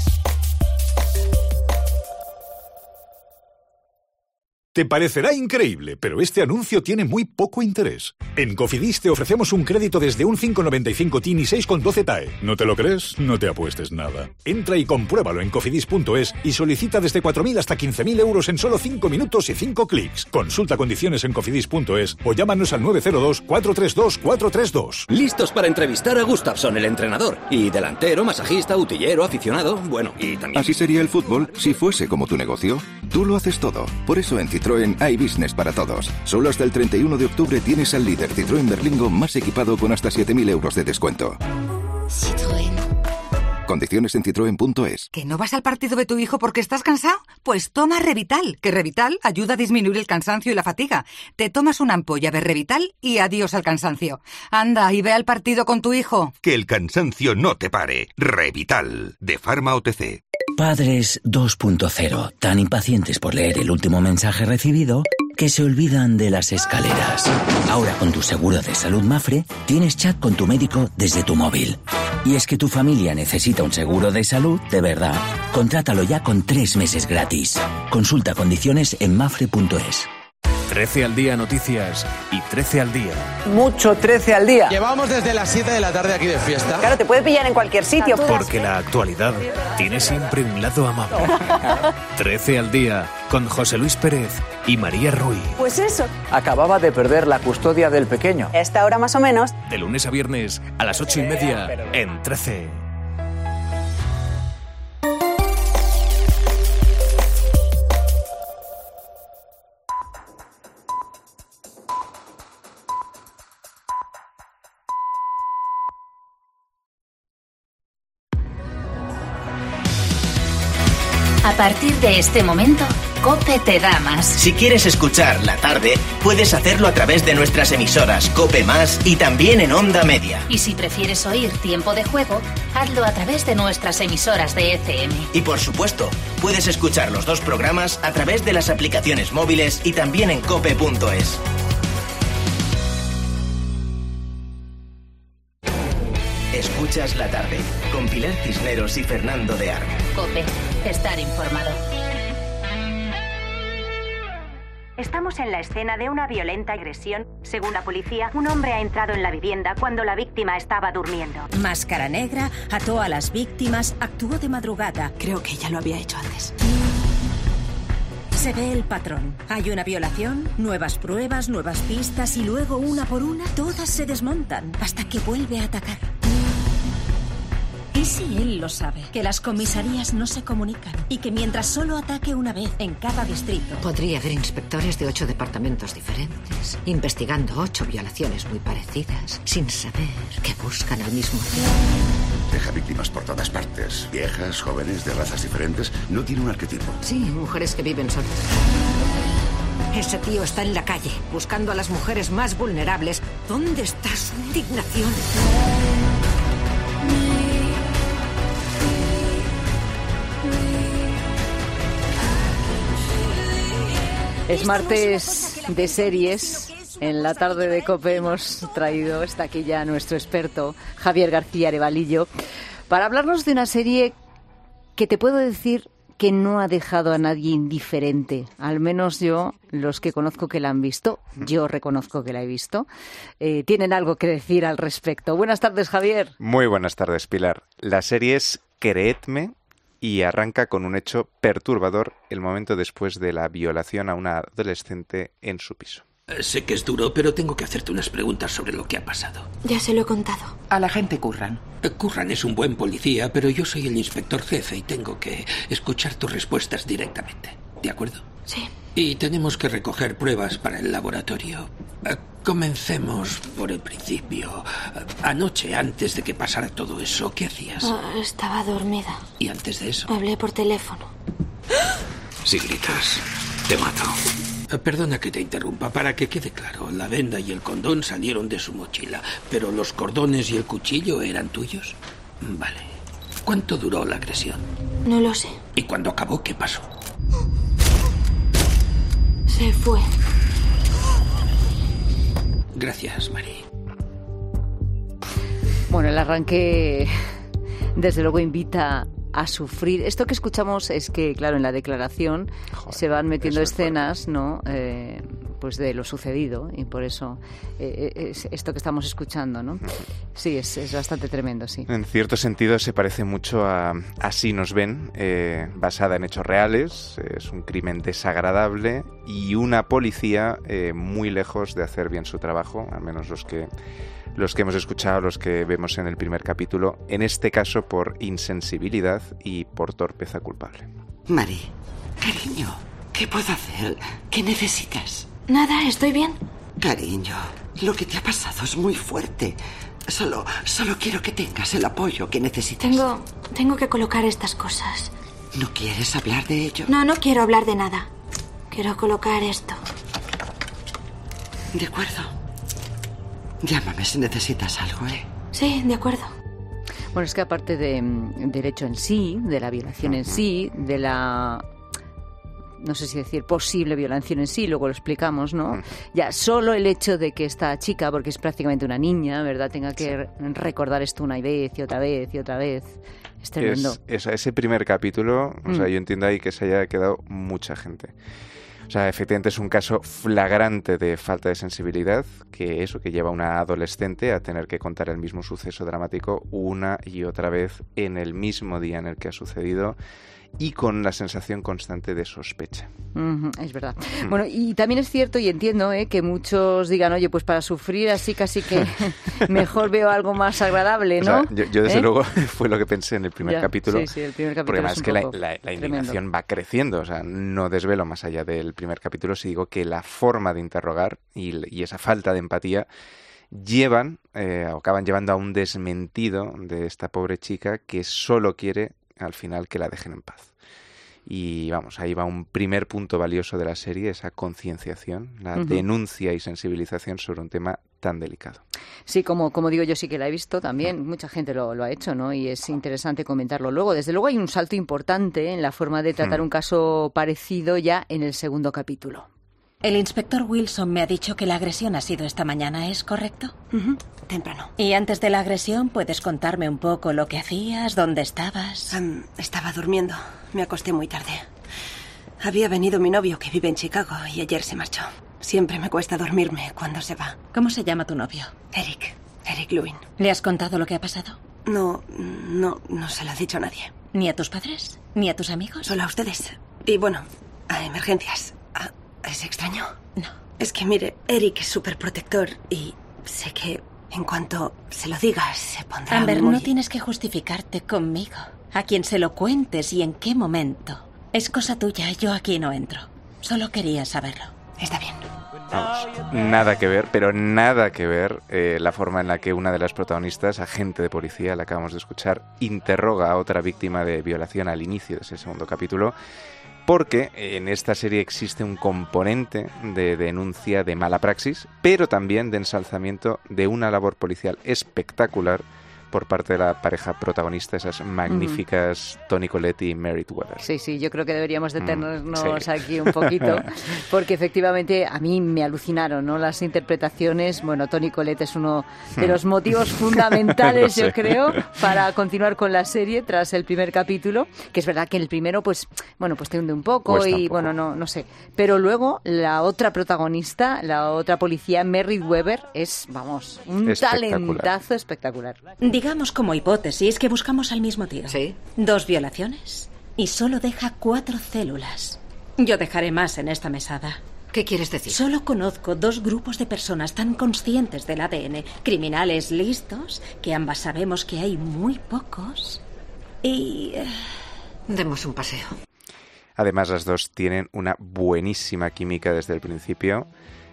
Te parecerá increíble, pero este anuncio tiene muy poco interés. En Cofidis te ofrecemos un crédito desde un cinco coma noventa y cinco T I N y seis coma doce T A E. ¿No te lo crees? No te apuestes nada. Entra y compruébalo en cofidis punto es y solicita desde cuatro mil hasta quince mil euros en solo cinco minutos y cinco clics. Consulta condiciones en cofidis punto es o llámanos al nueve cero dos, cuatro tres dos, cuatro tres dos. Listos para entrevistar a Gustafsson, el entrenador. Y delantero, masajista, utillero, aficionado, bueno, y también... Así sería el fútbol si fuese como tu negocio. Tú lo haces todo. Por eso en Citroën hay business para todos. Solo hasta el treinta y uno de octubre tienes al líder Citroën Berlingo más equipado con hasta siete mil euros de descuento. Citroën. Condiciones en citroen punto es. ¿Que no vas al partido de tu hijo porque estás cansado? Pues toma Revital, que Revital ayuda a disminuir el cansancio y la fatiga. Te tomas una ampolla de Revital y adiós al cansancio. Anda y ve al partido con tu hijo. Que el cansancio no te pare. Revital, de Pharma O T C. Padres dos punto cero, tan impacientes por leer el último mensaje recibido que se olvidan de las escaleras. Ahora con tu seguro de salud Mafre, tienes chat con tu médico desde tu móvil. Y es que tu familia necesita un seguro de salud de verdad. Contrátalo ya con tres meses gratis. Consulta condiciones en mafre punto es. trece al día noticias y trece al día. Mucho trece al día. Llevamos desde las siete de la tarde aquí de fiesta. Claro, te puede pillar en cualquier sitio. Porque la actualidad tiene siempre un lado amable. trece al día con José Luis Pérez y María Ruiz. Pues eso. Acababa de perder la custodia del pequeño. Esta hora más o menos. De lunes a viernes a las ocho y media en trece. A partir de este momento, COPE te da más. Si quieres escuchar La Tarde, puedes hacerlo a través de nuestras emisoras COPE Más y también en Onda Media. Y si prefieres oír Tiempo de Juego, hazlo a través de nuestras emisoras de F M. Y por supuesto, puedes escuchar los dos programas a través de las aplicaciones móviles y también en cope punto es. Escuchas La Tarde, con Pilar Cisneros y Fernando de Aro. COPE, estar informado. Estamos en la escena de una violenta agresión. Según la policía, un hombre ha entrado en la vivienda cuando la víctima estaba durmiendo. Máscara negra, ató a las víctimas, actuó de madrugada. Creo que ya lo había hecho antes. Se ve el patrón. Hay una violación, nuevas pruebas, nuevas pistas y luego una por una todas se desmontan hasta que vuelve a atacar. ¿Y si él lo sabe? Que las comisarías no se comunican y que mientras solo ataque una vez en cada distrito... Podría haber inspectores de ocho departamentos diferentes, investigando ocho violaciones muy parecidas, sin saber que buscan al mismo tiempo. Deja víctimas por todas partes, viejas, jóvenes, de razas diferentes. No tiene un arquetipo. Sí, mujeres que viven solas. Ese tío está en la calle, buscando a las mujeres más vulnerables. ¿Dónde está su indignación? Es martes de series. En La Tarde de COPE hemos traído, está aquí ya nuestro experto, Javier García Arevalillo, para hablarnos de una serie que te puedo decir que no ha dejado a nadie indiferente. Al menos yo, los que conozco que la han visto, yo reconozco que la he visto, eh, tienen algo que decir al respecto. Buenas tardes, Javier. Muy buenas tardes, Pilar. La serie es Creedme y arranca con un hecho perturbador el momento después de la violación a una adolescente en su piso. Sé que es duro, pero tengo que hacerte unas preguntas sobre lo que ha pasado. Ya se lo he contado. A la agente Curran. Curran es un buen policía, pero yo soy el inspector jefe y tengo que escuchar tus respuestas directamente. ¿De acuerdo? Sí. Y tenemos que recoger pruebas para el laboratorio. Comencemos por el principio. Anoche, antes de que pasara todo eso, ¿qué hacías? Oh, estaba dormida. ¿Y antes de eso? Hablé por teléfono. Si gritas, te mato. Perdona que te interrumpa, para que quede claro, la venda y el condón salieron de su mochila, pero los cordones y el cuchillo eran tuyos. Vale. ¿Cuánto duró la agresión? No lo sé. ¿Y cuando acabó, qué pasó? Se fue. Gracias, Mari. Bueno, el arranque desde luego invita a sufrir. Esto que escuchamos es que, claro, en la declaración Joder, se van metiendo escenas, ¿no? Eh, pues de lo sucedido, y por eso eh, es esto que estamos escuchando, ¿no? Sí, es, es bastante tremendo, sí. En cierto sentido se parece mucho a Así nos ven, eh, basada en hechos reales. Es un crimen desagradable y una policía eh, muy lejos de hacer bien su trabajo, al menos los que los que hemos escuchado, los que vemos en el primer capítulo, en este caso por insensibilidad y por torpeza culpable. Mari, cariño, ¿qué puedo hacer? ¿Qué necesitas? Nada, estoy bien. Cariño, lo que te ha pasado es muy fuerte. Solo, solo quiero que tengas el apoyo que necesitas. Tengo, tengo que colocar estas cosas. ¿No quieres hablar de ello? No, no quiero hablar de nada. Quiero colocar esto. De acuerdo. Llámame si necesitas algo, ¿eh? Sí, de acuerdo. Bueno, es que aparte de, del hecho en sí, de la violación en sí, de la, no sé si decir posible violación en sí, luego lo explicamos, ¿no? Ya solo el hecho de que esta chica, porque es prácticamente una niña, ¿verdad?, tenga que recordar esto una vez y otra vez y otra vez, es tremendo. Es, es ese primer capítulo, o sea, mm. yo entiendo ahí que se haya quedado mucha gente. O sea, efectivamente es un caso flagrante de falta de sensibilidad, que eso, que lleva a una adolescente a tener que contar el mismo suceso dramático una y otra vez en el mismo día en el que ha sucedido, y con la sensación constante de sospecha. Uh-huh, es verdad. Mm. Bueno, y también es cierto, y entiendo, ¿eh? que muchos digan, oye, pues para sufrir así casi que mejor veo algo más agradable, ¿no? O sea, yo, yo desde ¿Eh? luego fue lo que pensé en el primer ya, capítulo. Sí, sí, el primer capítulo porque además es un que la, poco la, la indignación tremendo. va creciendo, o sea, no desvelo más allá del primer capítulo si digo que la forma de interrogar y, y esa falta de empatía llevan, eh, o acaban llevando a un desmentido de esta pobre chica que solo quiere al final que la dejen en paz. Y vamos, ahí va un primer punto valioso de la serie, esa concienciación, la uh-huh. denuncia y sensibilización sobre un tema tan delicado. Sí, como, como digo, yo sí que la he visto también, mucha gente lo, lo ha hecho, ¿no? Y es interesante comentarlo luego. Desde luego hay un salto importante en la forma de tratar uh-huh. un caso parecido ya en el segundo capítulo. El inspector Wilson me ha dicho que la agresión ha sido esta mañana, ¿es correcto? Uh-huh. Temprano. Y antes de la agresión, ¿puedes contarme un poco lo que hacías, dónde estabas? Um, estaba durmiendo. Me acosté muy tarde. Había venido mi novio, que vive en Chicago, y ayer se marchó. Siempre me cuesta dormirme cuando se va. ¿Cómo se llama tu novio? Eric. Eric Lewin. ¿Le has contado lo que ha pasado? No, no, no se lo ha dicho a nadie. ¿Ni a tus padres? ¿Ni a tus amigos? Solo a ustedes. Y bueno, a emergencias. ¿A, ¿Es extraño? No. Es que mire, Eric es súper protector y sé que en cuanto se lo digas se pondrá Amber, muy... no tienes que justificarte conmigo. A quien se lo cuentes y en qué momento. Es cosa tuya, yo aquí no entro. Solo quería saberlo. Está bien. Vamos, nada que ver, pero nada que ver eh, la forma en la que una de las protagonistas, agente de policía, la acabamos de escuchar, interroga a otra víctima de violación al inicio de ese segundo capítulo, porque en esta serie existe un componente de denuncia de mala praxis, pero también de ensalzamiento de una labor policial espectacular por parte de la pareja protagonista, esas magníficas uh-huh. Toni Collette y Merritt Weber. Sí, sí, yo creo que deberíamos detenernos mm, sí. aquí un poquito, porque efectivamente a mí me alucinaron, ¿no? Las interpretaciones. Bueno, Toni Collette es uno de los motivos fundamentales, yo creo, para continuar con la serie tras el primer capítulo, que es verdad que en el primero, pues, bueno, pues te hunde un poco Cuesta y, un poco. bueno, no, no sé. Pero luego la otra protagonista, la otra policía, Merritt Weber, es, vamos, un espectacular. talentazo espectacular. Digamos como hipótesis que buscamos al mismo tío. Sí. Dos violaciones y solo deja cuatro células. Yo dejaré más en esta mesada. ¿Qué quieres decir? Solo conozco dos grupos de personas tan conscientes del A D N, criminales listos, que ambas sabemos que hay muy pocos. Y... demos un paseo. Además, las dos tienen una buenísima química desde el principio.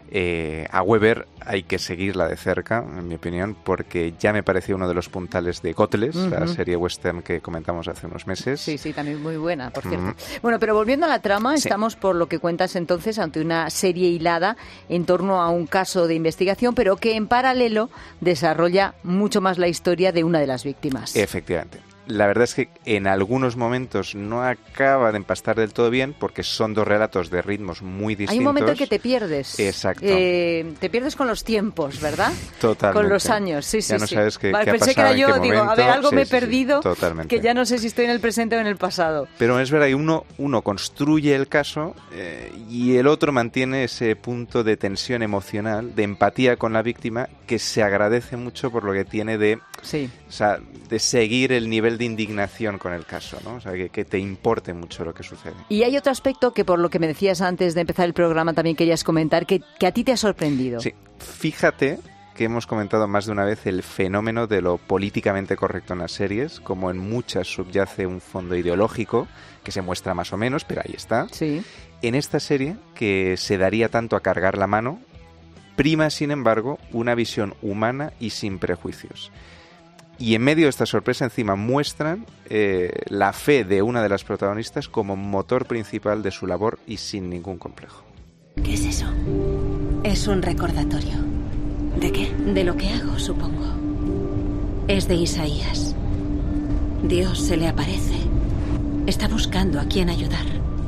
Eh, a Weber hay que seguirla de cerca, en mi opinión, porque ya me pareció uno de los puntales de Godless, uh-huh. la serie western que comentamos hace unos meses. Sí, sí, también muy buena, por cierto. Uh-huh. Bueno, pero volviendo a la trama, sí. estamos, por lo que cuentas entonces, ante una serie hilada en torno a un caso de investigación, pero que en paralelo desarrolla mucho más la historia de una de las víctimas. Efectivamente. La verdad es que en algunos momentos no acaba de empastar del todo bien porque son dos relatos de ritmos muy distintos. Hay un momento en que te pierdes. Exacto. Eh, te pierdes con los tiempos, ¿verdad? Totalmente. Con los años, sí, sí. Ya no sí. sabes qué, vale, qué ha pensé pasado, que era yo, en qué digo, momento. a ver, algo sí, me he sí, perdido, sí, totalmente. que ya no sé si estoy en el presente o en el pasado. Pero es verdad que uno, uno construye el caso eh, y el otro mantiene ese punto de tensión emocional, de empatía con la víctima, que se agradece mucho por lo que tiene de, sí. o sea, de seguir el nivel de indignación con el caso, ¿no? O sea, que, que te importe mucho lo que sucede. Y hay otro aspecto que, por lo que me decías antes de empezar el programa, también querías comentar, que, que a ti te ha sorprendido. Sí, fíjate que hemos comentado más de una vez el fenómeno de lo políticamente correcto en las series, como en muchas subyace un fondo ideológico, que se muestra más o menos, pero ahí está. Sí. En esta serie, que se daría tanto a cargar la mano, prima, sin embargo, una visión humana y sin prejuicios. Y en medio de esta sorpresa encima muestran eh, la fe de una de las protagonistas como motor principal de su labor y sin ningún complejo. ¿Qué es eso? Es un recordatorio. ¿De qué? De lo que hago, supongo. Es de Isaías. Dios se le aparece. Está buscando a quién ayudar.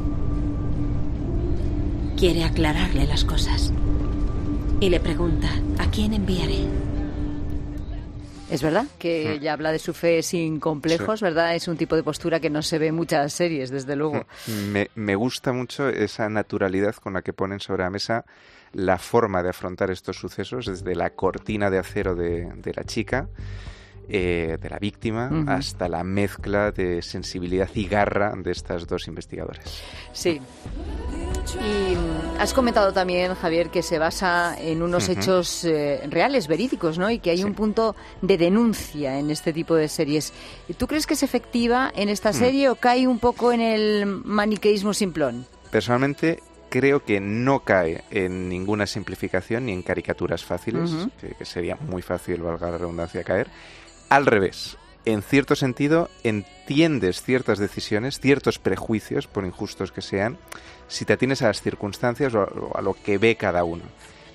Quiere aclararle las cosas. Y le pregunta, ¿a quién enviaré? Es verdad que ella habla de su fe sin complejos, sí. ¿verdad? Es un tipo de postura que no se ve en muchas series, desde luego. Me, me gusta mucho esa naturalidad con la que ponen sobre la mesa la forma de afrontar estos sucesos, desde la cortina de acero de, de la chica, eh, de la víctima, uh-huh. hasta la mezcla de sensibilidad y garra de estas dos investigadoras. Sí. Y has comentado también, Javier, que se basa en unos uh-huh. hechos eh, reales, verídicos, ¿no? Y que hay sí. un punto de denuncia en este tipo de series. ¿Tú crees que es efectiva en esta serie uh-huh. o cae un poco en el maniqueísmo simplón? Personalmente, creo que no cae en ninguna simplificación ni en caricaturas fáciles, uh-huh. que, que sería muy fácil, valga la redundancia, caer. Al revés. En cierto sentido, entiendes ciertas decisiones, ciertos prejuicios, por injustos que sean, si te atienes a las circunstancias o a lo que ve cada uno.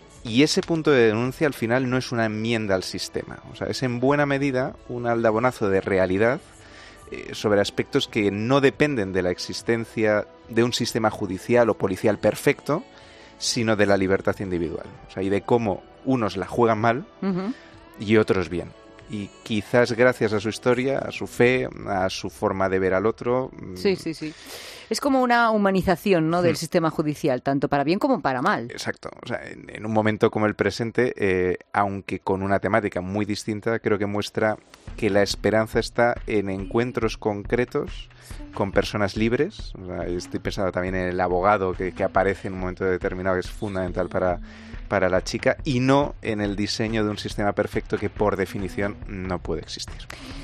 Y ese punto de denuncia al final no es una enmienda al sistema. O sea, es en buena medida un aldabonazo de realidad eh, sobre aspectos que no dependen de la existencia de un sistema judicial o policial perfecto, sino de la libertad individual. O sea, y de cómo unos la juegan mal uh-huh. y otros bien. Y quizás gracias a su historia, a su fe, a su forma de ver al otro. Sí, sí, sí. Es como una humanización, ¿no?, del mm. sistema judicial, tanto para bien como para mal. Exacto. O sea, en, en un momento como el presente, eh, aunque con una temática muy distinta, creo que muestra que la esperanza está en encuentros concretos con personas libres. O sea, estoy pensando también en el abogado que, que aparece en un momento determinado, que es fundamental para... para la chica, y no en el diseño de un sistema perfecto que por definición no puede existir.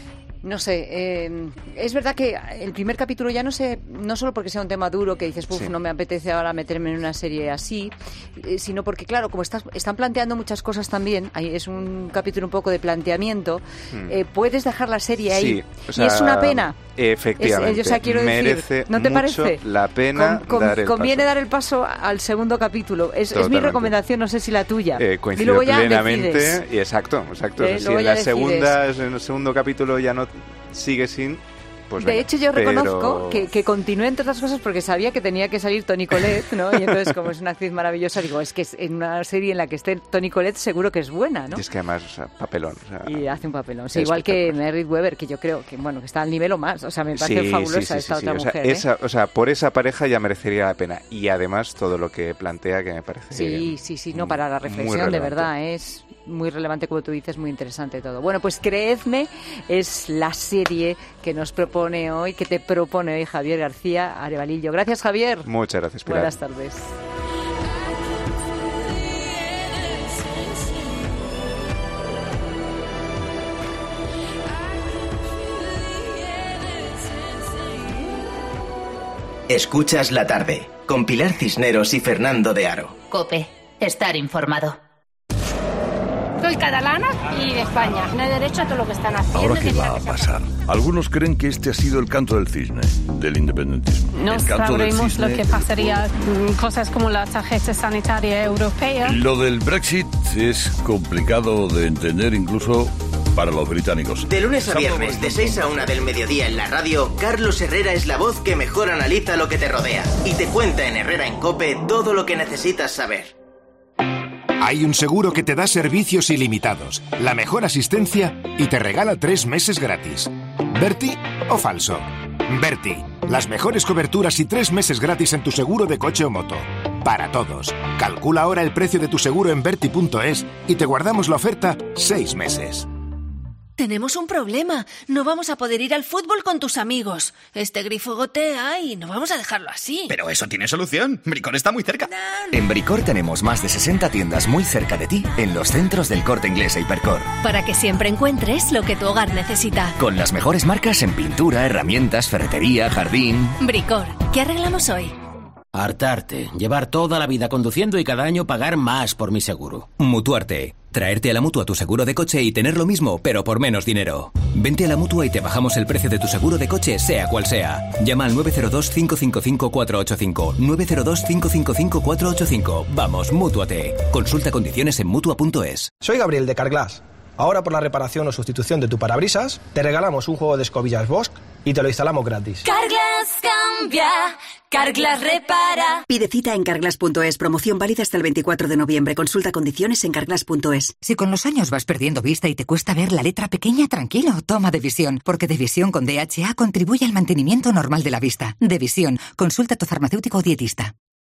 No sé, eh, es verdad que el primer capítulo ya no sé, no solo porque sea un tema duro que dices, puf, sí. no me apetece ahora meterme en una serie así, eh, sino porque, claro, como estás, están planteando muchas cosas también, ahí es un capítulo un poco de planteamiento, mm. eh, puedes dejar la serie ahí, sí, o sea, y es una pena. Efectivamente, es, o sea, quiero merece decir, ¿no te mucho parece? la pena con, con, dar el conviene paso. dar el paso al segundo capítulo, es, es mi recomendación, no sé si la tuya. Eh, coincido y luego ya plenamente, decides. Y exacto, exacto. Eh, si en la segunda, en el segundo capítulo ya no sigue sin... Pues de venga, hecho, yo pero... reconozco que, que continué entre otras cosas porque sabía que tenía que salir Toni Collette, ¿no? Y entonces, como es una actriz maravillosa, digo, es que es en una serie en la que esté Toni Collette seguro que es buena, ¿no? Y es que además, o sea, papelón. O sea, y hace un papelón. Sí, igual que Merritt Weber, que yo creo que, bueno, que está al nivel o más. O sea, me parece sí, fabulosa sí, sí, esta sí, otra sí. O sea, mujer, esa, ¿eh? o sea, por esa pareja ya merecería la pena. Y además, todo lo que plantea, que me parece... Sí, sí, sí, no, para la reflexión, de verdad, es muy relevante, como tú dices, muy interesante todo. Bueno, pues Creedme es la serie que nos propone hoy, que te propone hoy Javier García Arevalillo. Gracias, Javier. Muchas gracias, Pilar. Buenas tardes. Escuchas La Tarde, con Pilar Cisneros y Fernando de Aro. COPE, estar informado. Soy catalana y de España. No hay derecho a todo lo que están haciendo. ¿Ahora qué va a pasar? Algunos creen que este ha sido el canto del cisne, del independentismo. No el canto sabremos del cisne... lo que pasaría, cosas como la tarjeta sanitaria europea. Lo del Brexit es complicado de entender incluso para los británicos. De lunes a viernes, de seis a una del mediodía en la radio, Carlos Herrera es la voz que mejor analiza lo que te rodea y te cuenta en Herrera en COPE todo lo que necesitas saber. Hay un seguro que te da servicios ilimitados, la mejor asistencia y te regala tres meses gratis. ¿Berti o falso? Berti, las mejores coberturas y tres meses gratis en tu seguro de coche o moto. Para todos. Calcula ahora el precio de tu seguro en berti punto es y te guardamos la oferta seis meses. Tenemos un problema. No vamos a poder ir al fútbol con tus amigos. Este grifo gotea y no vamos a dejarlo así. Pero eso tiene solución. Bricor está muy cerca. No. En Bricor tenemos más de sesenta tiendas muy cerca de ti en los centros del Corte Inglés e Hipercor. Para que siempre encuentres lo que tu hogar necesita. Con las mejores marcas en pintura, herramientas, ferretería, jardín. Bricor, ¿qué arreglamos hoy? Hartarte, llevar toda la vida conduciendo y cada año pagar más por mi seguro. Mutuarte. Traerte a la Mutua tu seguro de coche y tener lo mismo, pero por menos dinero. Vente a la Mutua y te bajamos el precio de tu seguro de coche, sea cual sea. Llama al nueve cero dos, cinco cinco cinco, cuatro ocho cinco. nueve cero dos, cinco cinco cinco, cuatro ocho cinco. Vamos, Mútuate. Consulta condiciones en Mutua punto es. Soy Gabriel de Carglass. Ahora por la reparación o sustitución de tu parabrisas, te regalamos un juego de escobillas Bosch y te lo instalamos gratis. ¡Carglass! cambia, Carglass repara. Pide cita en carglass punto es. Promoción válida hasta el veinticuatro de noviembre. Consulta condiciones en carglass punto es. Si con los años vas perdiendo vista y te cuesta ver la letra pequeña, tranquilo, toma Devisión, porque Devisión con D H A contribuye al mantenimiento normal de la vista. Devisión, consulta a tu farmacéutico o dietista.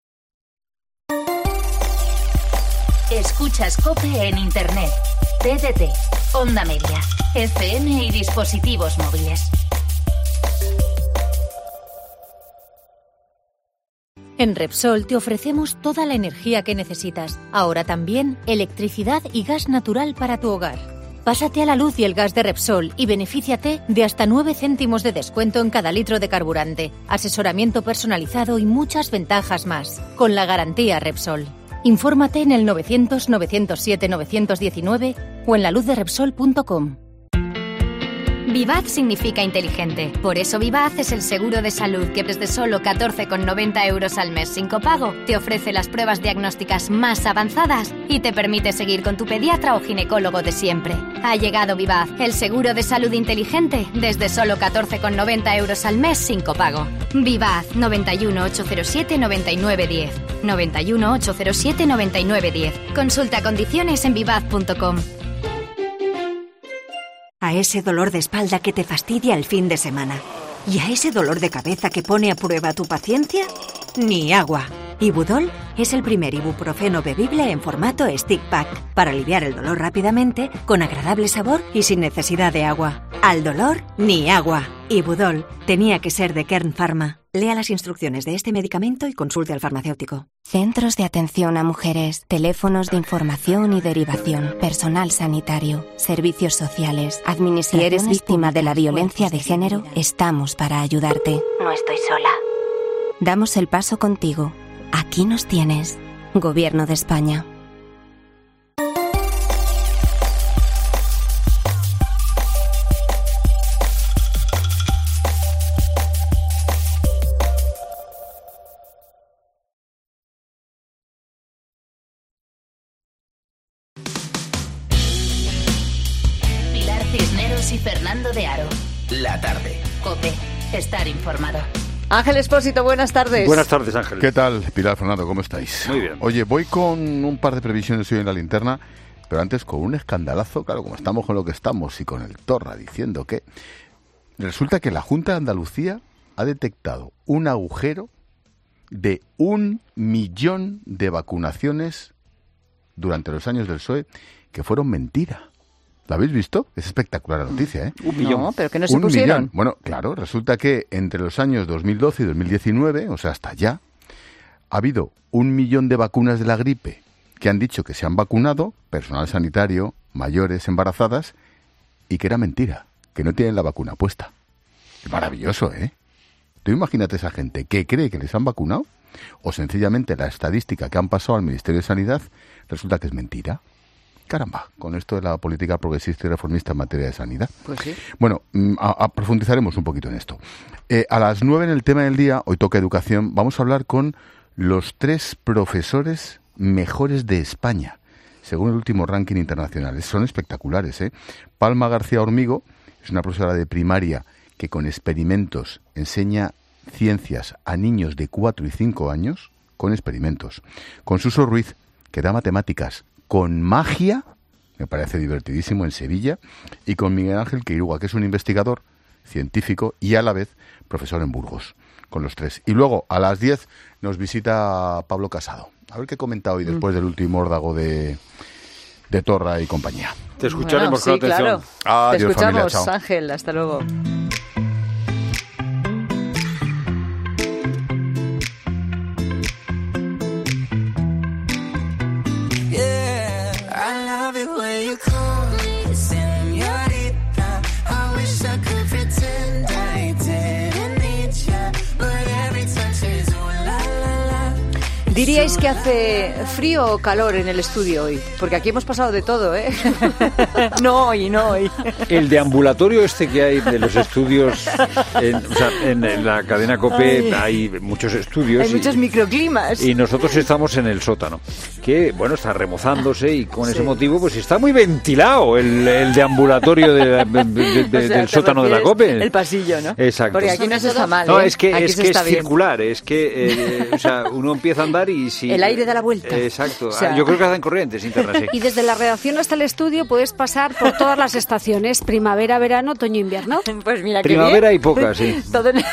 Escuchas COPE en Internet, T D T, Onda Media, F M y dispositivos móviles. En Repsol te ofrecemos toda la energía que necesitas. Ahora también electricidad y gas natural para tu hogar. Pásate a la luz y el gas de Repsol y benefíciate de hasta nueve céntimos de descuento en cada litro de carburante, asesoramiento personalizado y muchas ventajas más. Con la garantía Repsol. Infórmate en el novecientos, novecientos siete, novecientos diecinueve o en la luz de repsol punto com. Vivaz significa inteligente. Por eso Vivaz es el seguro de salud que desde solo catorce con noventa euros al mes sin copago te ofrece las pruebas diagnósticas más avanzadas y te permite seguir con tu pediatra o ginecólogo de siempre. Ha llegado Vivaz, el seguro de salud inteligente desde solo catorce con noventa euros al mes sin copago. Vivaz, noventa y uno, ochocientos siete, noventa y nueve diez. noventa y uno, ochocientos siete, noventa y nueve diez. Consulta condiciones en vivaz punto com. A ese dolor de espalda que te fastidia el fin de semana. ¿Y a ese dolor de cabeza que pone a prueba tu paciencia? Ni agua. Ibudol es el primer ibuprofeno bebible en formato stick pack para aliviar el dolor rápidamente, con agradable sabor y sin necesidad de agua. Al dolor, ni agua. Ibudol tenía que ser de Kern Pharma. Lea las instrucciones de este medicamento y consulte al farmacéutico. Centros de atención a mujeres, teléfonos de información y derivación, personal sanitario, servicios sociales, administraciones. Si eres víctima de la violencia de género, estamos para ayudarte. No estoy sola. Damos el paso contigo. Aquí nos tienes. Gobierno de España. Pilar Cisneros y Fernando de Aro. La tarde. COPE. Estar informado. Ángel Expósito, buenas tardes. Buenas tardes, Ángel. ¿Qué tal, Pilar, Fernando? ¿Cómo estáis? Muy bien. Oye, voy con un par de previsiones hoy en la linterna, pero antes con un escandalazo, claro, como estamos con lo que estamos y con el Torra diciendo que resulta que la Junta de Andalucía ha detectado un agujero de un millón de vacunaciones durante los años del P S O E que fueron mentira. ¿La habéis visto? Es espectacular la noticia, ¿eh? Un millón. No, pero que no se un pusieron. Millón. Bueno, claro, resulta que entre los años dos mil doce y dos mil diecinueve, o sea, hasta ya, ha habido un millón de vacunas de la gripe que han dicho que se han vacunado, personal sanitario, mayores, embarazadas, y que era mentira, que no tienen la vacuna puesta. Es maravilloso, ¿eh? Tú imagínate esa gente que cree que les han vacunado, o sencillamente la estadística que han pasado al Ministerio de Sanidad resulta que es mentira. Caramba, con esto de la política progresista y reformista en materia de sanidad. Pues sí. Bueno, a, a profundizaremos un poquito en esto. Eh, a las nueve en el tema del día, hoy toca educación, vamos a hablar con los tres profesores mejores de España, según el último ranking internacional. Son espectaculares, ¿eh? Palma García Hormigo es una profesora de primaria que con experimentos enseña ciencias a niños de cuatro y cinco años, con experimentos. Con Suso Ruiz, que da matemáticas con magia, me parece divertidísimo, en Sevilla, y con Miguel Ángel Queirúa, que es un investigador científico y a la vez profesor en Burgos, con los tres. Y luego, a las diez, nos visita Pablo Casado. A ver qué comenta hoy después del último órdago de, de Torra y compañía. Te escucharemos bueno, sí, con atención. Claro. Adiós, Te escuchamos, familia, chao. Ángel, hasta luego. ¿Diríais que hace frío o calor en el estudio hoy? Porque aquí hemos pasado de todo, ¿eh? No hoy, no hoy. El deambulatorio este que hay de los estudios, en, o sea, en, en la cadena COPE hay muchos estudios. Hay y, muchos microclimas. Y nosotros estamos en el sótano, que, bueno, está remozándose y con sí. ese motivo, pues está muy ventilado el, el deambulatorio de, de, de, de, o sea, del sótano de la COPE. El pasillo, ¿no? Exacto. Porque aquí no se está mal, ¿eh? No, es que aquí es, que es circular, es que, eh, o sea, uno empieza a andar y si... El aire da la vuelta. Exacto. O sea, yo creo que hacen corrientes internas, sí. Y desde la redacción hasta el estudio puedes pasar por todas las estaciones, primavera, verano, otoño, invierno. Pues mira, primavera qué bien. Y poca, sí. Todo en...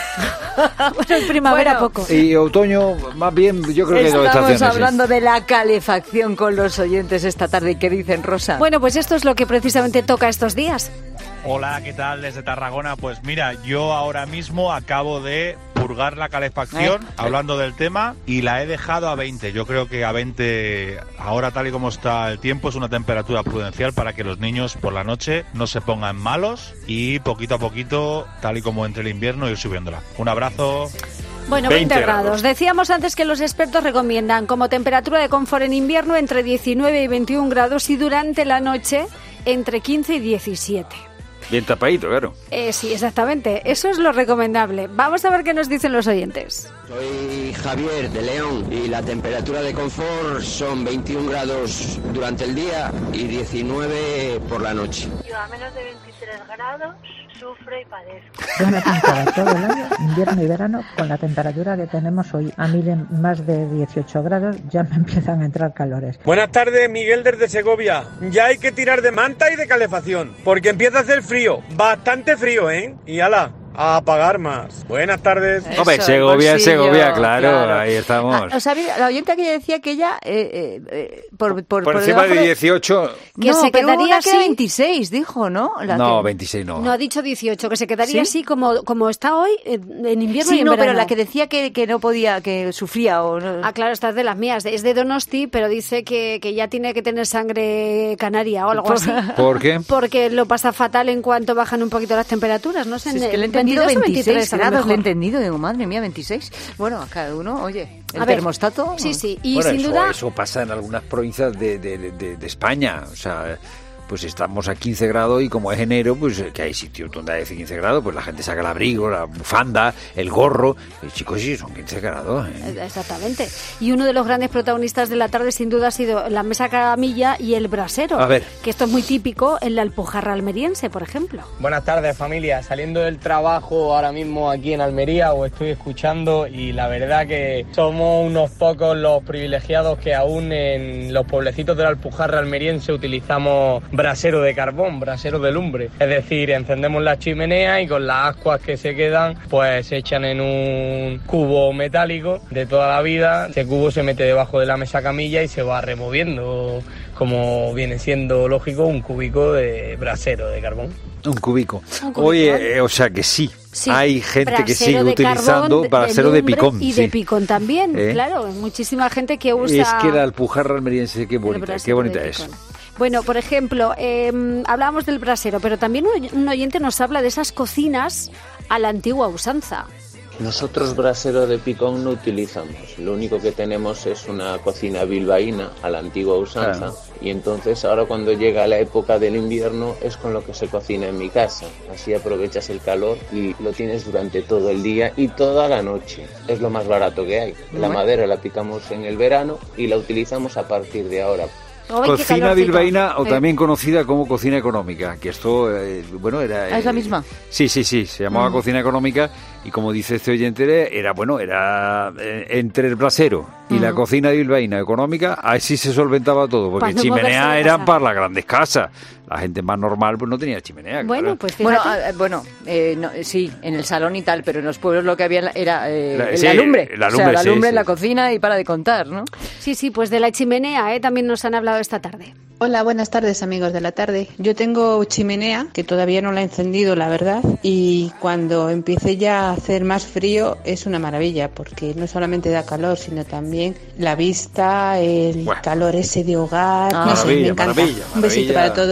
bueno, primavera bueno, poco. Y otoño, más bien, yo creo que dos estaciones. Estamos hablando sí. de la calefacción con los oyentes esta tarde. ¿Qué dicen, Rosa? Bueno, pues esto es lo que precisamente toca estos días. Hola, ¿qué tal? Desde Tarragona. Pues mira, yo ahora mismo acabo de purgar la calefacción, ¿Eh? hablando del tema, y la he dejado a veinte. Yo creo que a veinte, ahora tal y como está el tiempo, es una temperatura prudencial para que los niños por la noche no se pongan malos y poquito a poquito, tal y como entre el invierno, ir subiéndola. Un abrazo. Bueno, veinte grados. Decíamos antes que los expertos recomiendan como temperatura de confort en invierno entre diecinueve y veintiún grados y durante la noche entre quince y diecisiete. Bien tapadito, claro. Eh, sí, exactamente. Eso es lo recomendable. Vamos a ver qué nos dicen los oyentes. Soy Javier de León y la temperatura de confort son veintiún grados durante el día y diecinueve por la noche. Yo a menos de veintitrés grados sufro y padezco. Buena pintada todo el año, invierno y verano, con la temperatura que tenemos hoy. A mí en más de dieciocho grados ya me empiezan a entrar calores. Buenas tardes, Miguel desde Segovia. Ya hay que tirar de manta y de calefacción, porque empieza a hacer frío, bastante frío, ¿eh? Y ala, a pagar más. Buenas tardes. Eso, Hombre, Segovia, Segovia, claro, claro, ahí estamos. Ah, o sea, la oyente que decía que ella, eh, eh, por, por, por, por encima de dieciocho... Que no, se quedaría así. veintiséis, dijo, ¿no? La no, que... veintiséis no. No, ha dicho dieciocho, que se quedaría ¿Sí? así como, como está hoy, en invierno sí, y en no, verano. pero la que decía que, que no podía, que sufría o no... Ah, claro, esta es de las mías. Es de Donosti, pero dice que, que ya tiene que tener sangre canaria o algo así. ¿Por qué? Porque lo pasa fatal en cuanto bajan un poquito las temperaturas. No sé, si es que le he entendido veintiséis grados, le he entendido. Digo, madre mía, veintiséis. Bueno, a cada uno, oye, el a termostato... Ver, sí, sí, y bueno, sin eso, duda... Eso pasa en algunas provincias de, de, de, de España, o sea... Pues estamos a quince grados y como es enero, pues que hay sitios donde hay quince grados, pues la gente saca el abrigo, la bufanda, el gorro. Y chicos, sí, son quince grados. ¿eh? Exactamente. Y uno de los grandes protagonistas de la tarde sin duda ha sido la mesa camilla y el brasero. A ver. Que esto es muy típico en la Alpujarra almeriense, por ejemplo. Buenas tardes, familia. Saliendo del trabajo ahora mismo aquí en Almería, os estoy escuchando y la verdad que somos unos pocos los privilegiados que aún en los pueblecitos de la Alpujarra almeriense utilizamos brasero de carbón, brasero de lumbre. Es decir, encendemos la chimenea y con las ascuas que se quedan, pues se echan en un cubo metálico de toda la vida. Ese cubo se mete debajo de la mesa camilla y se va removiendo, como viene siendo lógico, un cúbico de brasero de carbón. Un cubico. Un cubico. Oye, eh, o sea que sí. Sí, hay gente que sigue de utilizando carbón, brasero de, de picón. Y sí. de picón también, ¿Eh? Claro. Muchísima gente que usa... Es que la Alpujarra almeriense, qué bonita, qué bonita es. Bueno, por ejemplo, eh, hablábamos del brasero, pero también un oyente nos habla de esas cocinas a la antigua usanza. Nosotros brasero de picón no utilizamos, lo único que tenemos es una cocina bilbaína a la antigua usanza, claro. Y entonces ahora cuando llega la época del invierno es con lo que se cocina en mi casa, así aprovechas el calor y lo tienes durante todo el día y toda la noche, es lo más barato que hay. La madera la picamos en el verano y la utilizamos a partir de ahora. Ay, cocina bilbaína o también conocida como cocina económica, que esto, eh, bueno, era... Eh, ¿Es la misma? Sí, sí, sí, se llamaba mm. cocina económica y como dice este oyente, era, bueno, era eh, entre el brasero y mm. la cocina bilbaína económica, ahí sí se solventaba todo, porque chimenea eran para las grandes casas. La gente más normal pues no tenía chimenea. Bueno, claro. pues bueno, eh, bueno eh, no, sí, en el salón y tal, pero en los pueblos lo que había era eh, la, sí, la lumbre. La lumbre, o sea, la sí, lumbre sí. en la cocina y para de contar, ¿no? Sí, sí, pues de la chimenea, ¿eh? También nos han hablado esta tarde. Hola, buenas tardes, amigos de la tarde. Yo tengo chimenea, que todavía no la he encendido, la verdad, y cuando empiece ya a hacer más frío es una maravilla, porque no solamente da calor, sino también la vista, el bueno. calor ese de hogar. Ah, no sé, maravilla, me encanta. Maravilla, Un besito maravilla. para todos.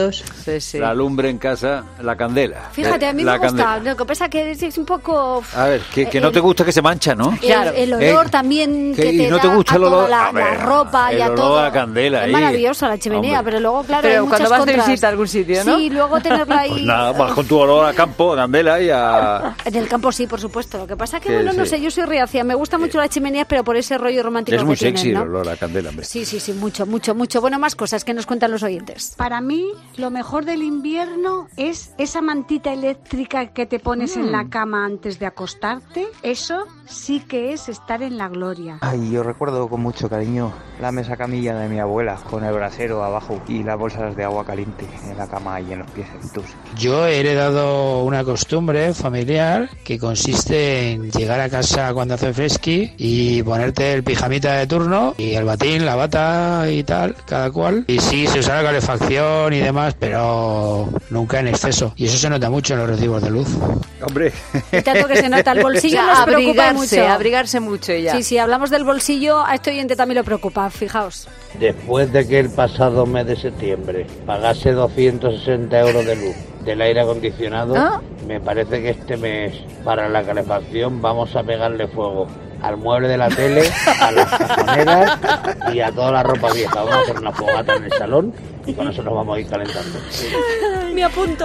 Sí, sí. La lumbre en casa, la candela. Fíjate, a mí la me gusta. candela. Lo que pasa que es un poco... A ver, que, que el, no te gusta que se mancha, ¿no? El, Claro. el olor Eh, también que, que- te y no te da gusta a el olor. toda la, A ver, la ropa el y a olor todo. a la candela es ahí. maravillosa la chimenea, Hombre. pero luego, claro, Pero hay cuando muchas vas de contras. visita a algún sitio, ¿no? Sí, luego tenerla ahí... Pues nada, vas con tu olor a campo, a candela y a... En el campo sí, por supuesto. Lo que pasa que, Que bueno, no sí. sé, yo soy reacia. Me gustan mucho las chimeneas, pero por ese rollo romántico Es muy que sexy tienen, el ¿no? olor a candela, hombre. Sí, sí, sí, mucho, mucho, mucho. Bueno, más cosas que nos cuentan los oyentes. Para mí, lo mejor del invierno es esa mantita eléctrica que te pones Mm. en la cama antes de acostarte. Eso sí que es estar en la gloria. Ay, yo recuerdo con mucho cariño la mesa camilla de mi abuela, con el brasero abajo y las bolsas de agua caliente en la cama y en los piecitos. Yo he heredado una costumbre familiar que consiste en llegar a casa cuando hace fresqui y ponerte el pijamita de turno y el batín, la bata y tal, cada cual. Y sí, se usa la calefacción y demás, pero nunca en exceso. Y eso se nota mucho en los recibos de luz. Hombre. Y tanto que se nota el bolsillo, nos preocupa Abrigarse, mucho. abrigarse mucho ya. Sí, sí, hablamos del bolsillo, a este oyente también lo preocupa, fijaos. Después de que el pasado mes de septiembre pagase doscientos sesenta euros de luz del aire acondicionado, ¿Ah? me parece que este mes para la calefacción vamos a pegarle fuego al mueble de la tele, a las cajoneras y a toda la ropa vieja. Vamos a hacer una fogata en el salón y con eso nos vamos a ir calentando. Me apunto.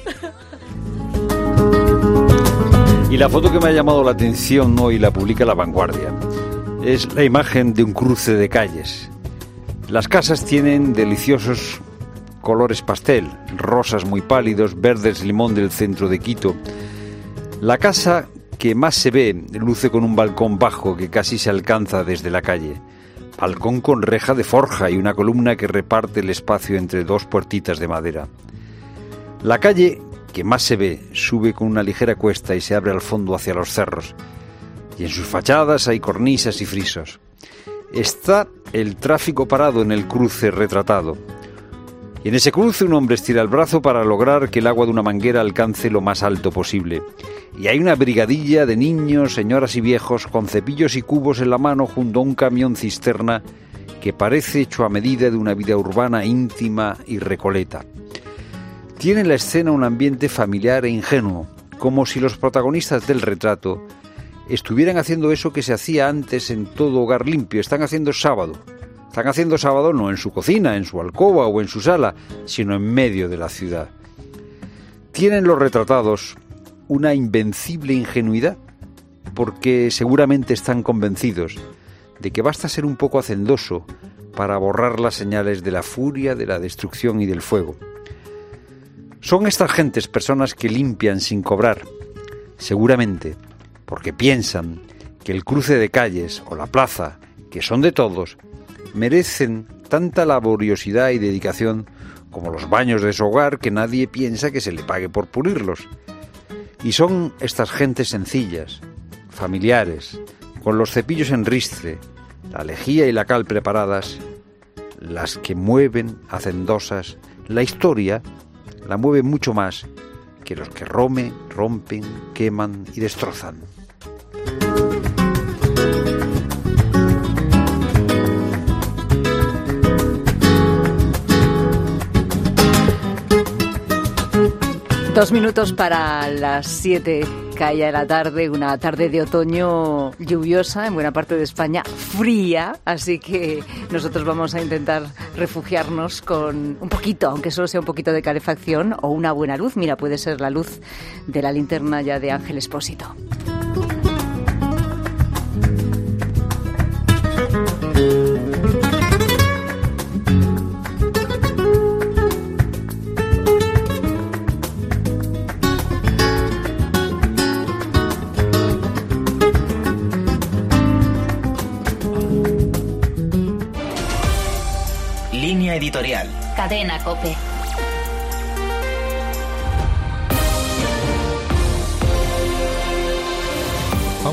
Y la foto que me ha llamado la atención hoy la publica La Vanguardia. Es la imagen de un cruce de calles. Las casas tienen deliciosos colores pastel, rosas muy pálidos, verdes limón del centro de Quito. La casa que más se ve luce con un balcón bajo que casi se alcanza desde la calle. Balcón con reja de forja y una columna que reparte el espacio entre dos puertitas de madera. La calle que más se ve sube con una ligera cuesta y se abre al fondo hacia los cerros. Y en sus fachadas hay cornisas y frisos. Está el tráfico parado en el cruce retratado. Y en ese cruce un hombre estira el brazo para lograr que el agua de una manguera alcance lo más alto posible. Y hay una brigadilla de niños, señoras y viejos con cepillos y cubos en la mano junto a un camión cisterna que parece hecho a medida de una vida urbana íntima y recoleta. Tiene en la escena un ambiente familiar e ingenuo, como si los protagonistas del retrato estuvieran haciendo eso que se hacía antes en todo hogar limpio. Están haciendo sábado. Están haciendo sábado no en su cocina, en su alcoba o en su sala, sino en medio de la ciudad. Tienen los retratados una invencible ingenuidad, porque seguramente están convencidos de que basta ser un poco hacendoso para borrar las señales de la furia, de la destrucción y del fuego. Son estas gentes personas que limpian sin cobrar, seguramente porque piensan que el cruce de calles o la plaza, que son de todos, merecen tanta laboriosidad y dedicación como los baños de su hogar, que nadie piensa que se le pague por pulirlos. Y son estas gentes sencillas, familiares, con los cepillos en ristre, la lejía y la cal preparadas, las que mueven hacendosas la historia, la mueven mucho más que los que romen, rompen, queman y destrozan. Dos minutos para las siete, cae la tarde, una tarde de otoño lluviosa en buena parte de España, fría, así que nosotros vamos a intentar refugiarnos con un poquito, aunque solo sea un poquito de calefacción o una buena luz. Mira, puede ser la luz de la linterna ya de Ángel Expósito. Línea editorial. Cadena COPE.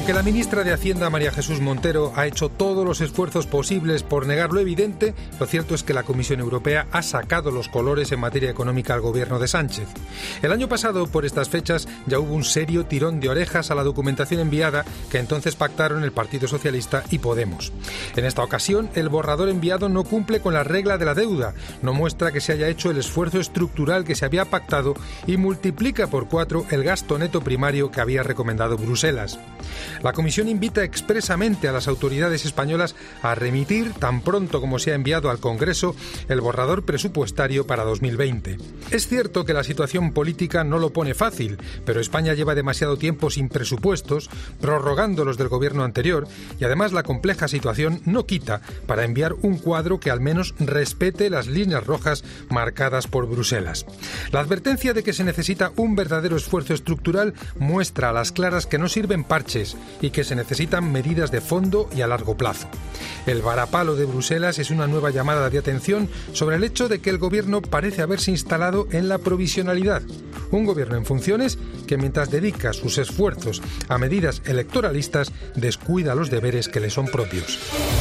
Aunque la ministra de Hacienda, María Jesús Montero, ha hecho todos los esfuerzos posibles por negar lo evidente, lo cierto es que la Comisión Europea ha sacado los colores en materia económica al gobierno de Sánchez. El año pasado, por estas fechas, ya hubo un serio tirón de orejas a la documentación enviada que entonces pactaron el Partido Socialista y Podemos. En esta ocasión, el borrador enviado no cumple con la regla de la deuda, no muestra que se haya hecho el esfuerzo estructural que se había pactado y multiplica por cuatro el gasto neto primario que había recomendado Bruselas. La Comisión invita expresamente a las autoridades españolas a remitir, tan pronto como se ha enviado al Congreso, el borrador presupuestario para dos mil veinte. Es cierto que la situación política no lo pone fácil, pero España lleva demasiado tiempo sin presupuestos, prorrogando los del gobierno anterior, y además la compleja situación no quita para enviar un cuadro que al menos respete las líneas rojas marcadas por Bruselas. La advertencia de que se necesita un verdadero esfuerzo estructural muestra a las claras que no sirven parches y que se necesitan medidas de fondo y a largo plazo. El varapalo de Bruselas es una nueva llamada de atención sobre el hecho de que el gobierno parece haberse instalado en la provisionalidad. Un gobierno en funciones que, mientras dedica sus esfuerzos a medidas electoralistas, descuida los deberes que le son propios.